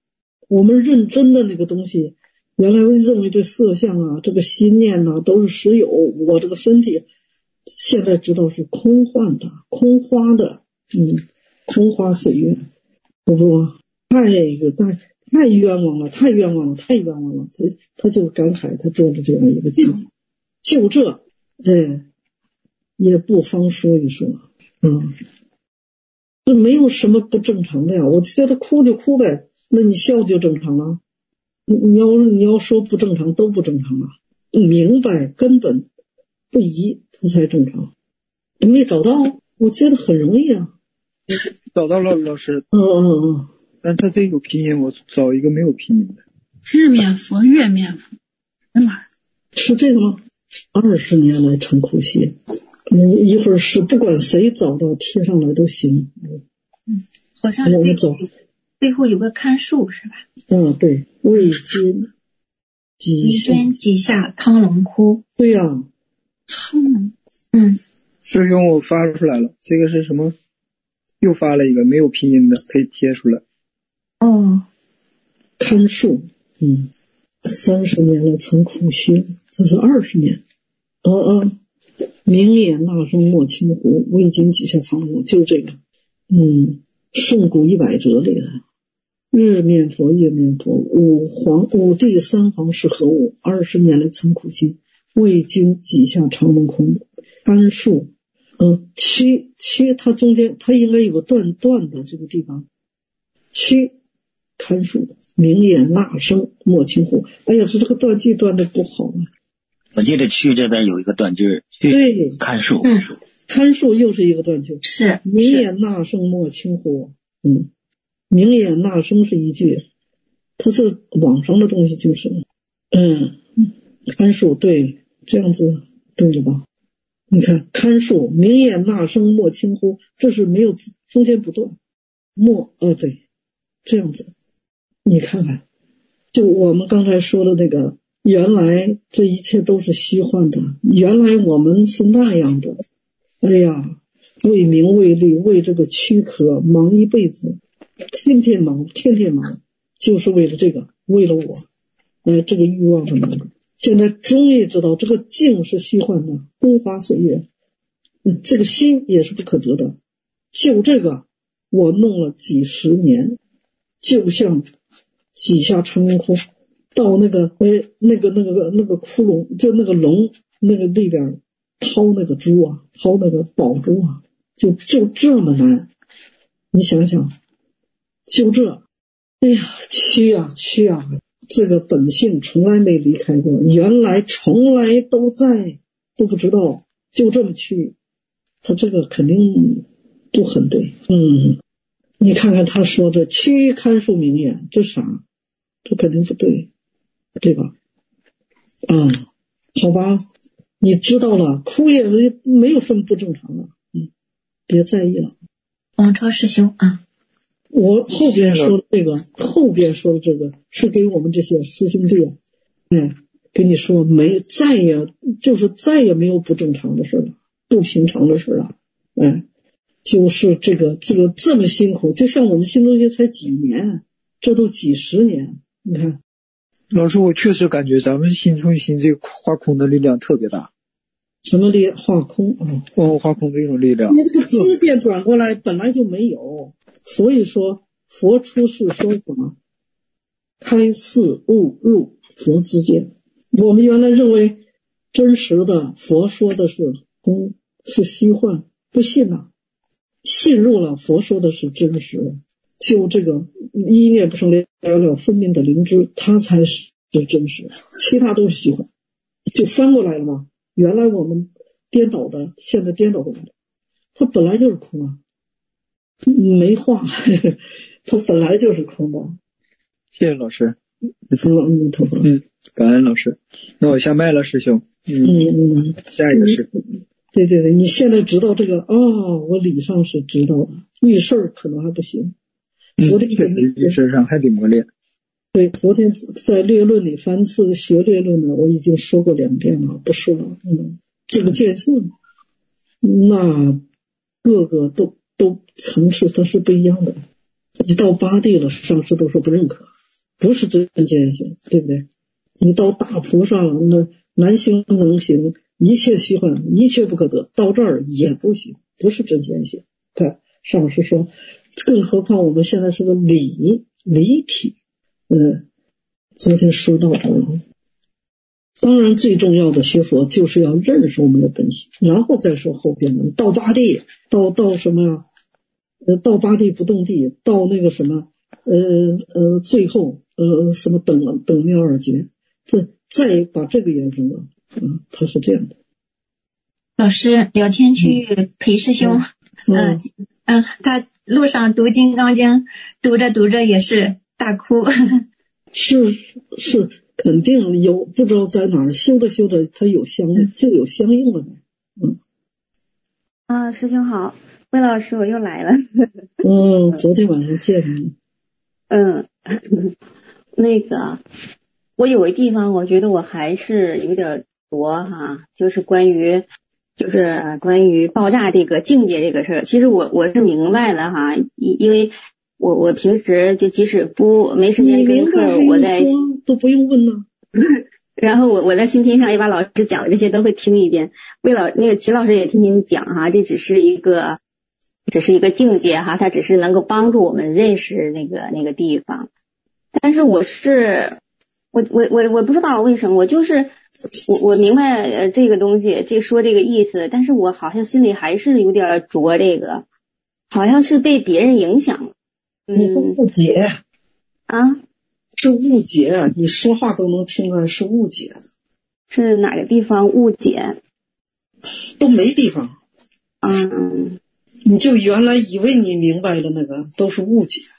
[SPEAKER 2] 我们认真的那个东西，原来认为这色相啊，这个心念呐、啊，都是实有，我这个身体现在知道是空幻的、空花的，嗯，空花岁月，不不，太太太冤枉了，太冤枉了，太冤枉了。他他就感慨，他做了这样一个记载，就这，哎，也不方说一说，嗯，这没有什么不正常的呀。我觉得哭就哭呗，那你笑就正常了。你要你要说不正常，都不正常啊。明白根本不疑，它才正常。没找到，我觉得很容易啊。
[SPEAKER 8] 找到了，老师。
[SPEAKER 2] 嗯嗯嗯。
[SPEAKER 8] 但他这有拼音，我找一个没有拼音的。
[SPEAKER 5] 日面佛，月面佛，哎妈呀，
[SPEAKER 2] 是这个吗？二十年来成苦系，嗯，一会儿是不管谁找到贴上来都行。
[SPEAKER 1] 嗯，好像是最后最后有个看数是吧？
[SPEAKER 2] 嗯，对，魏军几
[SPEAKER 1] 军几下汤龙窟。
[SPEAKER 2] 对呀、啊，
[SPEAKER 5] 汤龙。
[SPEAKER 1] 嗯，
[SPEAKER 8] 师兄，我发出来了，这个是什么？又发了一个没有拼音的，可以贴出来。
[SPEAKER 1] 哦，
[SPEAKER 2] 看数，嗯，三十年了成苦修，这是二十年。哦哦，明眼那声莫清湖，魏经几下长龙，就这个，嗯，宋古一百折里的日面佛、月面佛，五皇五帝三皇是何物？二十年来成苦心，魏经几下长龙空，看数，嗯，区区它中间它应该有个断断的这个地方，区。看数，明眼纳声莫清湖。哎呀，这这个断句断的不好啊！
[SPEAKER 3] 我记得区这边有一个断句，
[SPEAKER 2] 对，
[SPEAKER 3] 看数，
[SPEAKER 1] 嗯，
[SPEAKER 2] 看数又是一个断句，
[SPEAKER 1] 是
[SPEAKER 2] 明眼纳声莫清湖。嗯，明眼纳声是一句，它是网上的东西就是，嗯，看数对，这样子对了吧？你看看数，明眼纳声莫清湖，这是没有中间不断，莫哦对，这样子。你看看，就我们刚才说的那个，原来这一切都是虚幻的，原来我们是那样的。哎呀，为名为利为这个躯壳忙一辈子，天天忙天天忙，就是为了这个，为了我，哎，这个欲望的忙。现在终于知道这个境是虚幻的，空花岁月，嗯，这个心也是不可得的。就这个我弄了几十年，就像几下长龙窟，到那个哎那个那个那个窟窿，就那个龙那个里边掏那个珠啊，掏那个宝珠啊，就就这么难。你想想，就这，哎呀，屈啊屈啊，这个本性从来没离开过，原来从来都在，都不知道，就这么屈，他这个肯定不很对。嗯，你看看他说的屈看数明眼，这啥？这肯定不对，对吧？啊，好吧，你知道了，哭也没有什么不正常的，嗯，别在意了。
[SPEAKER 1] 王超师兄啊，
[SPEAKER 2] 我后边说的这个，后边说的这个是给我们这些师兄弟啊，哎，跟你说没再也就是再也没有不正常的事了，不平常的事了，哎，就是这个这个这么辛苦，就像我们新中学才几年，这都几十年。你看，
[SPEAKER 8] 老师，我确实感觉咱们新中心这个画空的力量特别大。
[SPEAKER 2] 什么力？画空啊？
[SPEAKER 8] 哦，画空的一种力量。
[SPEAKER 2] 你这个字变转过来本来就没有，所以说佛出世说法，开示悟入佛之见。我们原来认为真实的佛说的是空，是虚幻，不信呐，信入了佛说的是真实。就这个一念不生了了分明的灵知，它才是真实，其他都是虚幻，就翻过来了嘛。原来我们颠倒的，现在颠倒过来了，它本来就是空啊，没话，它本来就是空的。
[SPEAKER 8] 谢谢老师。
[SPEAKER 2] 嗯，
[SPEAKER 8] 嗯，感恩老师。那我下麦了，师兄。
[SPEAKER 2] 嗯嗯，
[SPEAKER 8] 下一个是。
[SPEAKER 2] 对对对，你现在知道这个啊、哦？我理上是知道的，遇事儿可能还不行。昨天
[SPEAKER 8] 确实遇事上还得磨练。
[SPEAKER 2] 对，昨天在略论里，凡是学略论的，我已经说过两遍了，不说了。嗯，这个见性，那各个都都层次它是不一样的。一到八地了，上师都说不认可。 不是真见性，对不对？你到大菩萨了，那难行能行，一切虚幻，一切不可得，到这儿也不行，不是真见性。看上师说，更何况我们现在是个理理体，嗯，昨天说到的。当然最重要的学佛就是要认识我们的本性，然后再说后边的到八地，到到什么呀？呃，到八地不动地，到那个什么，呃呃，最后呃什么等等妙二劫，这再把这个也扔了，嗯，他是这样的。
[SPEAKER 1] 老师，聊天区裴师兄，嗯嗯、呃呃，他路上读《金刚经》，读着读着也是大哭。
[SPEAKER 2] 是是。肯定有，不知道在哪儿修着修着，它有相应，就有相应了。嗯。
[SPEAKER 9] 啊，师兄好，魏老师，我又来了。
[SPEAKER 2] 嗯，昨天晚上见你。
[SPEAKER 9] 嗯，那个，我有个地方，我觉得我还是有点拙哈，就是关于，就是关于爆炸这个境界这个事儿。其实我我是明白的哈，因因为我我平时就即使不没时间跟课，我在。
[SPEAKER 2] 都不用问了。
[SPEAKER 9] 然后我我在新天上也把老师讲的这些都会听一遍。魏老那个齐老师也听您讲哈，这只是一个只是一个境界哈，它只是能够帮助我们认识那个那个地方。但是我是我我我我不知道为什么，我就是我我明白呃这个东西，这说这个意思，但是我好像心里还是有点着这个，好像是被别人影响了。
[SPEAKER 2] 嗯，你不误解
[SPEAKER 9] 啊？
[SPEAKER 2] 是误解啊！你说话都能听出来是误解。
[SPEAKER 9] 是哪个地方误解？
[SPEAKER 2] 都没地方。
[SPEAKER 9] 嗯，
[SPEAKER 2] 你就原来以为你明白的那个都是误解。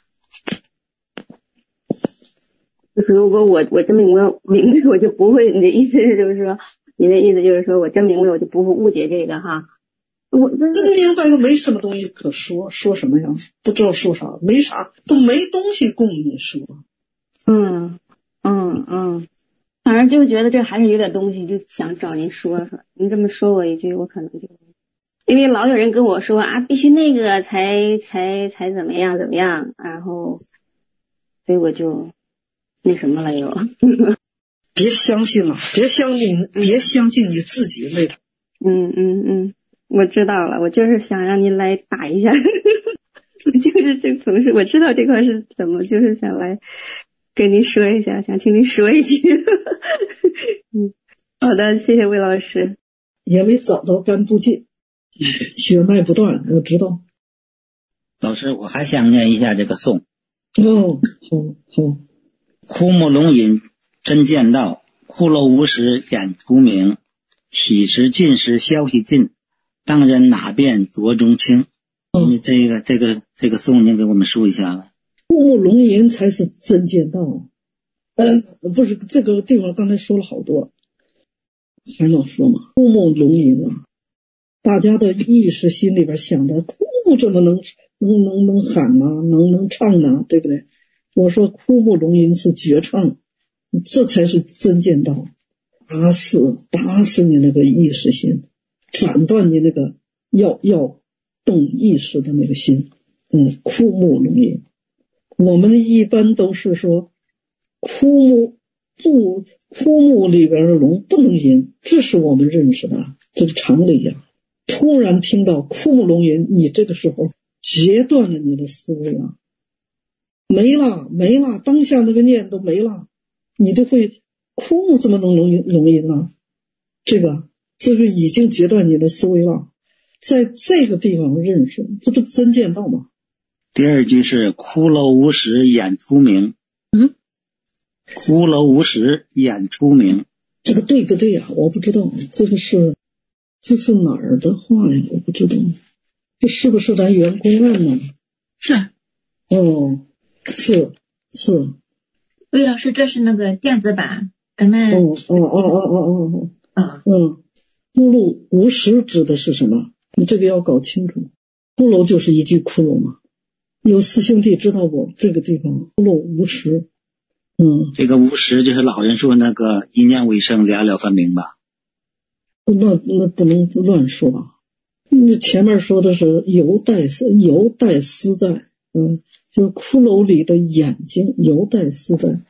[SPEAKER 9] 就是如果我我真明白明白，我就不会。你的意思是就是说，你的意思就是说我真明白，我就不会误解这个哈。我
[SPEAKER 2] 真明白都没什么东西可说，说什么呀？不知道说啥，没啥，都没东西供你说。
[SPEAKER 9] 嗯嗯嗯，反正就觉得这还是有点东西，就想找您说说。您这么说我一句，我可能就因为老有人跟我说啊，必须那个才才才怎么样怎么样，然后所以我就那什么了又。
[SPEAKER 2] 别相信了，别相信，别相信你自己那个。
[SPEAKER 9] 嗯嗯嗯，我知道了，我就是想让您来打一下。就是这从事我知道这块是怎么，就是想来跟您说一下，想听您说一句。嗯，好的，谢谢魏老师。
[SPEAKER 2] 也没找到干不尽，血脉不断，我知道。
[SPEAKER 3] 老师，我还想念一下这个颂。
[SPEAKER 2] 哦，好好。
[SPEAKER 3] 枯木龙吟真见道，骷髅无时眼出明，喜时尽时消息尽，当人哪辨浊中清。你这个这个这个颂您给我们说一下吧。
[SPEAKER 2] 枯木龙吟才是真见道。呃，不是这个地方刚才说了好多，还老说嘛，枯木龙吟啊，大家的意识心里边想的，枯木怎么能能能能喊呢、啊？能能唱呢、啊？对不对？我说枯木龙吟是绝唱，这才是真见道，打死打死你那个意识心，斩断你那个要要动意识的那个心。嗯，枯木龙吟，我们一般都是说枯木不枯木里边的龙不能吟，这是我们认识的这个常理呀、啊。突然听到枯木龙吟，你这个时候截断了你的思维啊，没了没了，当下那个念都没了，你就会枯木怎么能龙吟龙吟呢？这个这个已经截断你的思维了，在这个地方认识，这不真见道吗？
[SPEAKER 3] 第二句是骷髅无时眼出明。
[SPEAKER 5] 嗯，
[SPEAKER 3] 骷髅无时眼出明，
[SPEAKER 2] 这个对不对呀、啊？我不知道，这个是这是哪儿的话呀？我不知道，这是不是咱员工案呢？
[SPEAKER 5] 是。
[SPEAKER 2] 哦，是是。
[SPEAKER 1] 魏老师，这是那个电子版，咱们。
[SPEAKER 2] 哦哦哦哦哦哦哦。
[SPEAKER 1] 啊。
[SPEAKER 2] 嗯，骷髅无时指的是什么？你这个要搞清楚。骷髅就是一具骷髅嘛。有四兄弟知道不？这个地方骷髅无时。嗯，
[SPEAKER 3] 这个无时就是老人说那个一念为生，了了分明吧？
[SPEAKER 2] 那那不能乱说啊！那前面说的是犹带犹带丝在，嗯，就是骷髅里的眼睛犹带丝在，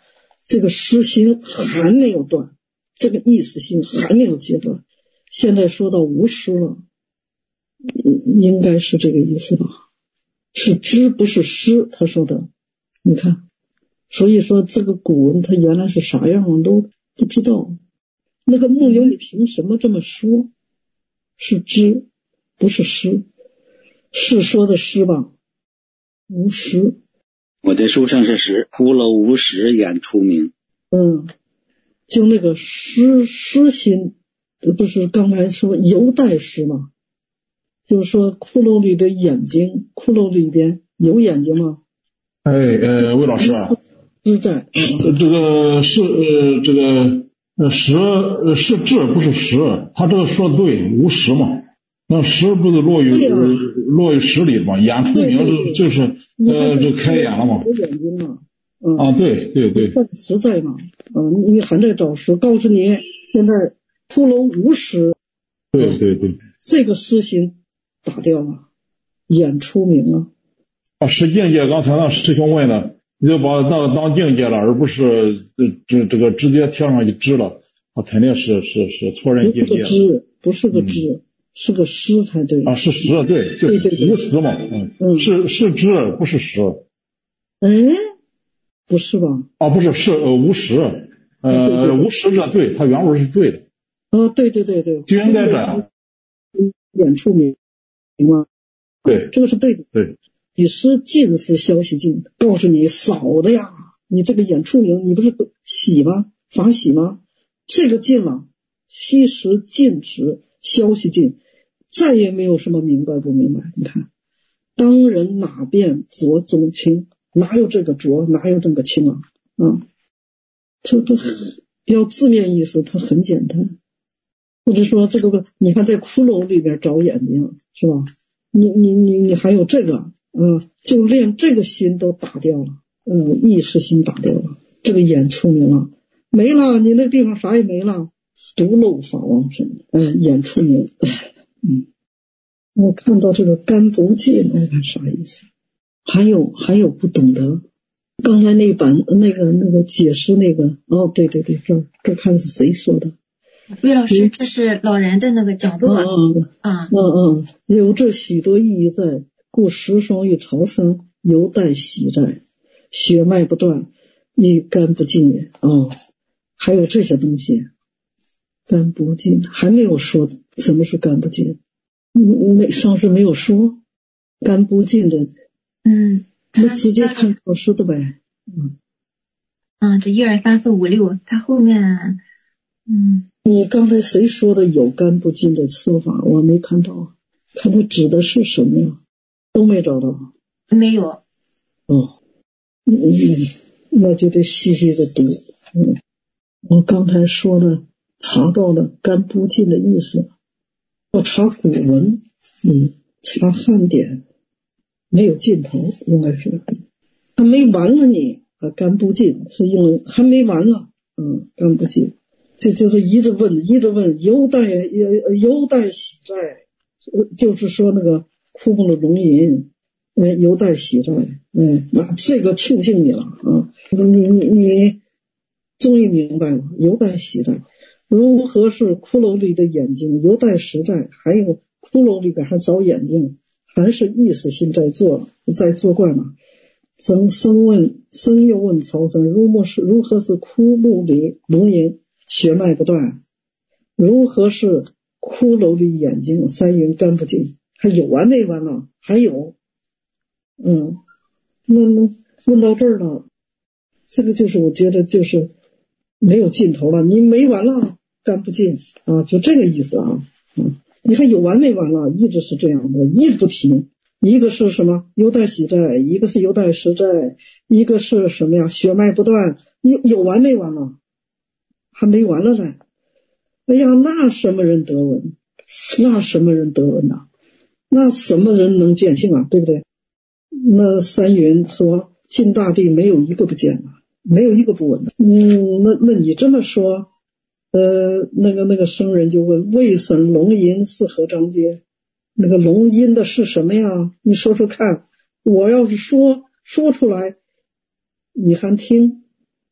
[SPEAKER 2] 这个失心还没有断，这个意识心还没有截断，现在说到无失了，应该是这个意思吧？是知不是失，他说的，你看，所以说这个古文它原来是啥样我都不知道。那个梦游你凭什么这么说？是知不是失，是说的失吧？无失。
[SPEAKER 3] 我的书上是实，骷髅无实演出名。
[SPEAKER 2] 嗯，就那个失失心，不是刚才说犹带失吗？就是说骷髅里的眼睛，骷髅里边有眼睛吗？
[SPEAKER 10] 哎呃，魏老师啊，
[SPEAKER 2] 知在、
[SPEAKER 10] 嗯、这个是呃这个呃实呃是智不是实，他这个说的对，无实嘛。那实不是落于、啊、落于实里嘛？眼出名就就是呃就开眼了嘛。
[SPEAKER 2] 有眼睛嘛？嗯
[SPEAKER 10] 啊，对对对。
[SPEAKER 2] 实在嘛？嗯，你还在找实，告诉你现在骷髅无实。
[SPEAKER 10] 对对对。
[SPEAKER 2] 这个实心打掉了，眼出名了。
[SPEAKER 10] 啊，是境界。刚才那师兄问的，你就把那个当境界了，而不是这这个直接贴上去知了，啊，肯定是是是错认境界。
[SPEAKER 2] 不是个知，不是个知。嗯，是个失才对
[SPEAKER 10] 啊，是实，对，就是无实嘛，嗯，嗯是是知不是实，
[SPEAKER 2] 哎，不是吧？
[SPEAKER 10] 啊，不是是呃无实，呃、啊、对对对无实这对，它原文是对的。
[SPEAKER 2] 哦，对对对对，
[SPEAKER 10] 就应该这样。
[SPEAKER 2] 演出名吗？
[SPEAKER 10] 对，
[SPEAKER 2] 这个是对的。
[SPEAKER 10] 对，
[SPEAKER 2] 你失尽是消息尽，告诉你少的呀，你这个演出名，你不是喜吗？法喜吗？这个尽了，息时尽时。消息尽，再也没有什么明白不明白。你看，当人哪变浊中清，哪有这个浊，哪有这个清啊？啊，这这要字面意思，它很简单。或者说这个，你看在骷髅里边找眼睛是吧？你你你你还有这个，嗯，就连这个心都打掉了，嗯，意识心打掉了，这个眼出名了，没了，你那个地方啥也没了。独漏法旺盛，嗯，眼出名，嗯，我看到这个干不尽，我看啥意思？还有还有不懂得，刚才那版那个那个解释那个，哦，对对对，这这看是谁说的？
[SPEAKER 1] 魏老师，这是老人的那个讲座
[SPEAKER 2] 啊，嗯嗯，有这许多意义在，故时双于朝生，犹带喜在，血脉不断，亦干不尽也。哦，还有这些东西。干不尽还没有说什么是干不尽，没上次没有说干不尽的，
[SPEAKER 1] 嗯，
[SPEAKER 2] 那直接看考试的呗，嗯，
[SPEAKER 1] 嗯，这一二三四五六，它后面，嗯，
[SPEAKER 2] 你刚才谁说的有干不尽的说法？我没看到，看它指的是什么呀？都没找到，
[SPEAKER 1] 没有，
[SPEAKER 2] 哦，嗯嗯，那就得细细的读，嗯，我刚才说的。查到了干不尽的意思，要查古文，嗯，查汉典，没有尽头，应该是还没完了你啊，干不尽是因为还没完了，嗯，干不尽，这就是一直问，一直问，犹带犹带喜在，就是说那个枯木的龙吟，嗯，犹带喜在，嗯，那这个庆幸你了啊，你你你终于明白了，犹带喜在。如何是骷髅里的眼睛犹带实在，还有骷髅里边还找眼睛，还是意识心在做在作怪嘛？曾生问生又问曹生，如何是如何是枯木里龙吟血脉不断？如何是骷髅里眼睛三云干不尽？还有完没完了？还有，嗯，那那问到这儿了，这个就是我觉得就是没有尽头了，你没完了。干不尽啊，就这个意思啊，嗯，你看有完没完了，一直是这样的，一直不停。一个是什么？犹带喜在，一个是犹带实在，一个是什么呀？血脉不断，有有完没完了？还没完了呢。哎呀，那什么人得闻？那什么人得闻呐？那什么人能见性啊？对不对？那三云说，尽大地没有一个不见的，没有一个不闻的。嗯，那那你这么说？呃，那个那个僧人就问：未审龙吟是何章节？那个龙吟的是什么呀？你说说看。我要是说说出来，你还听？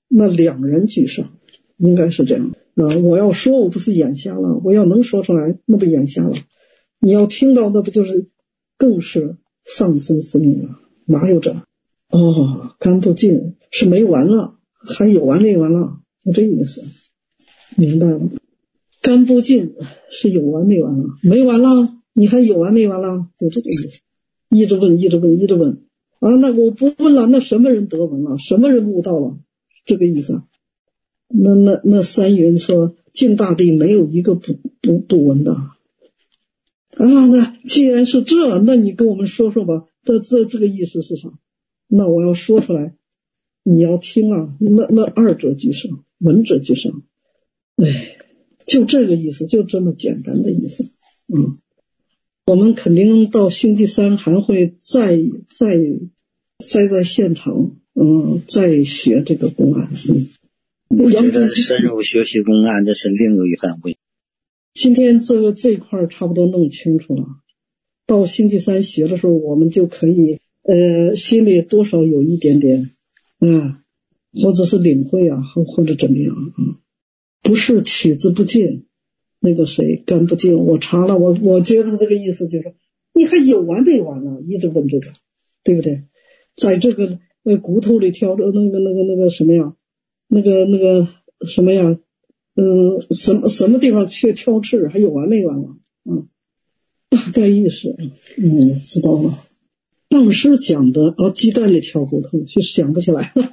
[SPEAKER 2] 那两人俱伤，应该是这样啊、呃。我要说我不是眼瞎了，我要能说出来那不眼瞎了，你要听到那不就是更是丧身死命了，哪有这？哦，干不尽是没完了，还有完没完了，就这意思，明白了？干不尽是有完没完了，没完了，你还有完没完了，就这个意思。一直问，一直问，一直问啊！那我不问了，那什么人得闻了？什么人悟道了？这个意思。那那那三云说，净大地没有一个不不不闻的啊。那既然是这，那你跟我们说说吧，这这这个意思是啥？那我要说出来，你要听啊，那那二者俱生，闻者俱生。哎，就这个意思，就这么简单的意思。嗯。我们肯定到星期三还会再再再在现场，嗯，再学这个公案。嗯，
[SPEAKER 3] 我觉得深入学习公案，这是另有一番味。
[SPEAKER 2] 今天这个这块差不多弄清楚了，到星期三学的时候，我们就可以呃心里多少有一点点，啊，或者是领会啊，或或者怎么样啊，不是取之不尽。那个谁干不尽，我查了，我我觉得这个意思就是你还有完没完呢？一直问这个，对不对？在这个呃骨头里挑着那个那个那个什么呀，那个那个什么呀，嗯，什么什么地方去挑刺，还有完没完了？嗯，大概意思，嗯，知道了。当时讲的啊，鸡蛋里挑骨头，就想不起来了。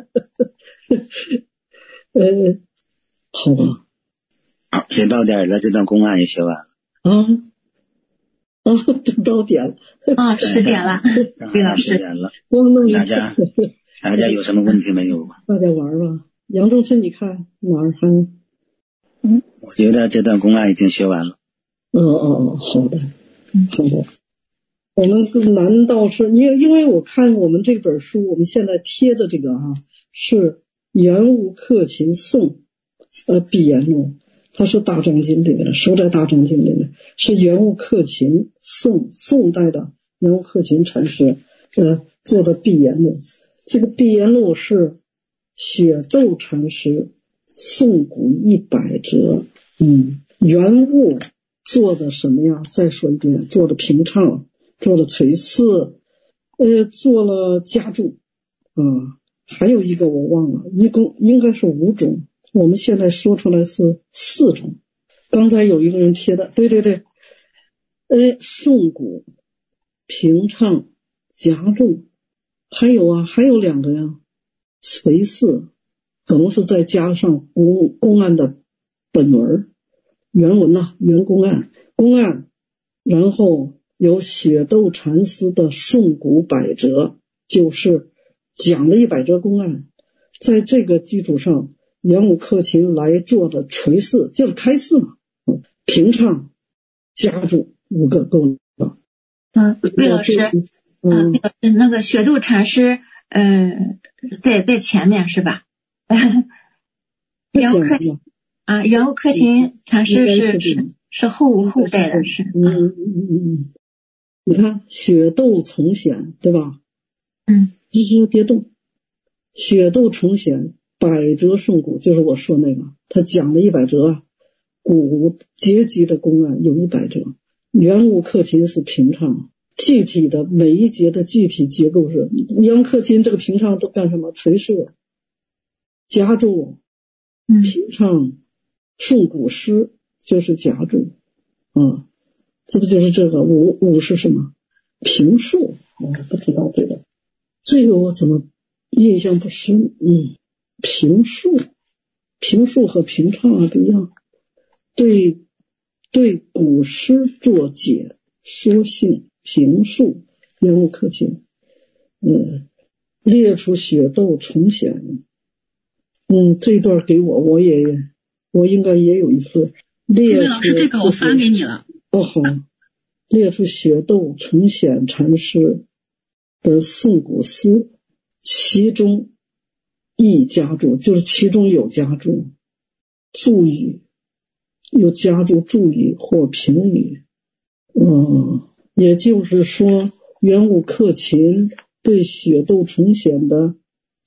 [SPEAKER 2] 呃，好吧。
[SPEAKER 3] 也到点了，这段公案也学完了
[SPEAKER 2] 啊啊，到点了
[SPEAKER 1] 啊，十点了，李老师，
[SPEAKER 3] 十点了，
[SPEAKER 2] 弄
[SPEAKER 3] 大家大家有什么问题没有吧？
[SPEAKER 2] 大家玩吧。杨仲春，你看哪儿还？
[SPEAKER 1] 嗯，
[SPEAKER 3] 我觉得这段公案已经学完了。
[SPEAKER 2] 哦哦哦，好的，好的。我们难道是因因为我看我们这本书，我们现在贴的这个啊，是元悟克勤宋呃毕言录。它是大藏经里面，收在大藏经里面，是元悟克勤宋宋代的元悟克勤禅师呃做的毕言录。这个毕言录是雪窦禅师宋古一百折，嗯，元悟做的什么呀？再说一遍，做的平唱，做的垂寺，呃，做了家注，啊、嗯，还有一个我忘了，一共应该是五种。我们现在说出来是四种，刚才有一个人贴的，对对对，呃，诵古、平唱、夹注，还有啊，还有两个呀，垂寺，可能是再加上公公案的本文原文呐、啊，原公案公案，然后有雪窦禅师的诵古百折，就是讲了一百折公案，在这个基础上。元悟克勤来做的垂寺，就是开示嘛，嗯，平唱、夹注五个够了。
[SPEAKER 1] 嗯，魏老师，嗯，呃、那个雪窦禅师，嗯、呃，在在前面是吧？元悟克勤啊，元悟克勤禅师是是是后后代的，是。
[SPEAKER 2] 嗯嗯嗯嗯，你看雪窦重显，对吧？
[SPEAKER 1] 嗯，
[SPEAKER 2] 一直别动，雪窦重显。百折诵古就是我说那个，他讲了一百折，古阶级的公案有一百折，元悟克勤是平唱，具体的每一节的具体结构是元悟克勤这个平唱都干什么？垂示、夹注、平唱、诵古诗就是夹注，啊，这不就是这个五五是什么？评述，我、哦、不知道这个，这个我怎么印象不深？嗯。评述，评述和评唱啊不一样，对对古诗作解说性评述，元悟克勤，嗯，列出雪窦重显，嗯，这段给我，我也我应该也有一份。列出
[SPEAKER 5] 老师这个我发给你了。
[SPEAKER 2] 哦好，列出雪窦重显禅师的诵古诗，其中。亦加注，就是其中有加注，注语有加注注语或评语，嗯，也就是说元悟克勤对雪窦重显的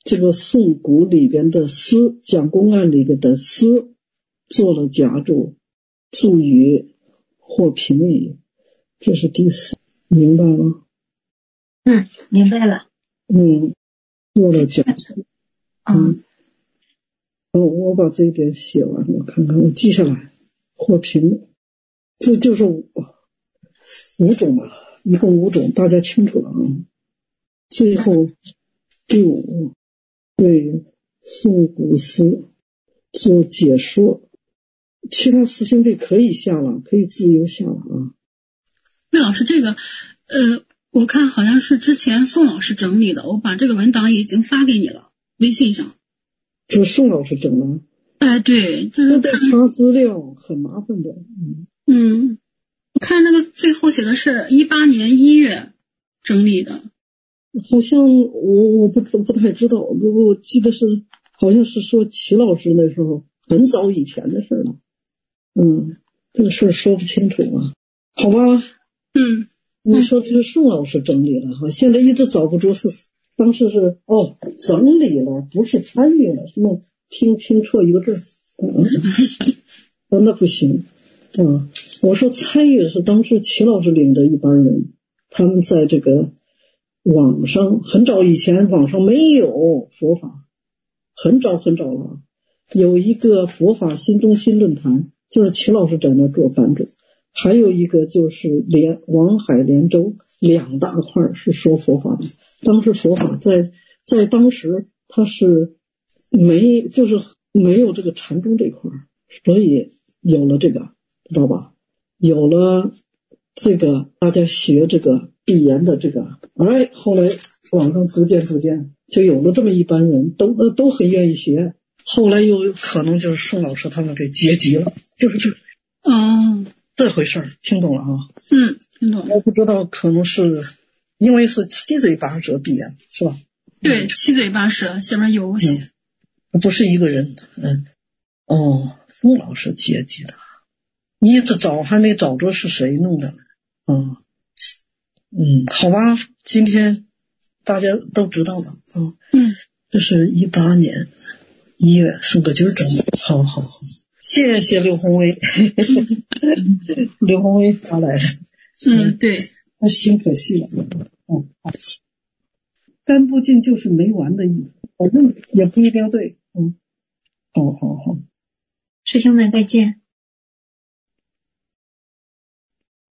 [SPEAKER 2] 这个宋古里边的诗，讲公案里边的诗做了夹注，注语或评语，这是第四，明白吗？
[SPEAKER 1] 嗯，明白了。
[SPEAKER 2] 嗯，做了夹注。嗯，我我把这一点写完了，看看我记下来。或评，这就是五五种吧，一共五种，大家清楚了啊。最后第五，对宋古诗做解说，其他师兄弟可以下了，可以自由下了啊。
[SPEAKER 5] 魏老师，这个呃，我看好像是之前宋老师整理的，我把这个文档已经发给你了，微信上。
[SPEAKER 2] 这是宋老师整的？
[SPEAKER 5] 哎，对，就是
[SPEAKER 2] 得查资料，很麻烦的。嗯
[SPEAKER 5] 嗯，我看那个最后写的是一八年一月整理的，
[SPEAKER 2] 好像我我不不太知道，我记得是好像是说齐老师那时候很早以前的事了。嗯，这个事儿说不清楚啊，好吧？
[SPEAKER 5] 嗯，
[SPEAKER 2] 你说这是宋老师整理了哈，现在一直找不着是当时是哦整理了，不是参与了，什么？听听错一个字，嗯，哦，那不行，嗯，我说参与是当时齐老师领着一帮人，他们在这个网上，很早以前网上没有佛法，很早很早了，有一个佛法新中心论坛，就是齐老师在那做版主，还有一个就是连王海连州两大块是说佛法的，当时佛法在在当时它是。没，就是没有这个禅宗这块，所以有了这个，知道吧？有了这个，大家学这个闭言的这个，哎，后来网上逐渐逐渐就有了这么一班人，都都很愿意学。后来又可能就是宋老师他们给结集了，就是这，
[SPEAKER 5] 哦，
[SPEAKER 2] 这回事儿，听懂了啊？
[SPEAKER 5] 嗯，听懂了。
[SPEAKER 2] 我不知道，可能是因为是七嘴八舌闭言，是吧？
[SPEAKER 5] 对，七嘴八舌，下面有写。嗯
[SPEAKER 2] 不是一个人，嗯，哦，宋老师结集的，你这找还没找着是谁弄的，嗯嗯，好吧，今天大家都知道了啊，
[SPEAKER 5] 嗯，
[SPEAKER 2] 这是一八年一月宋个今整的，好好好，谢谢刘宏威，刘宏威发来的，
[SPEAKER 5] 嗯，对，
[SPEAKER 2] 那心可细了，嗯，好，干不净就是没完的意思，反正也不一定对。嗯，好好好，
[SPEAKER 1] 师兄们再见。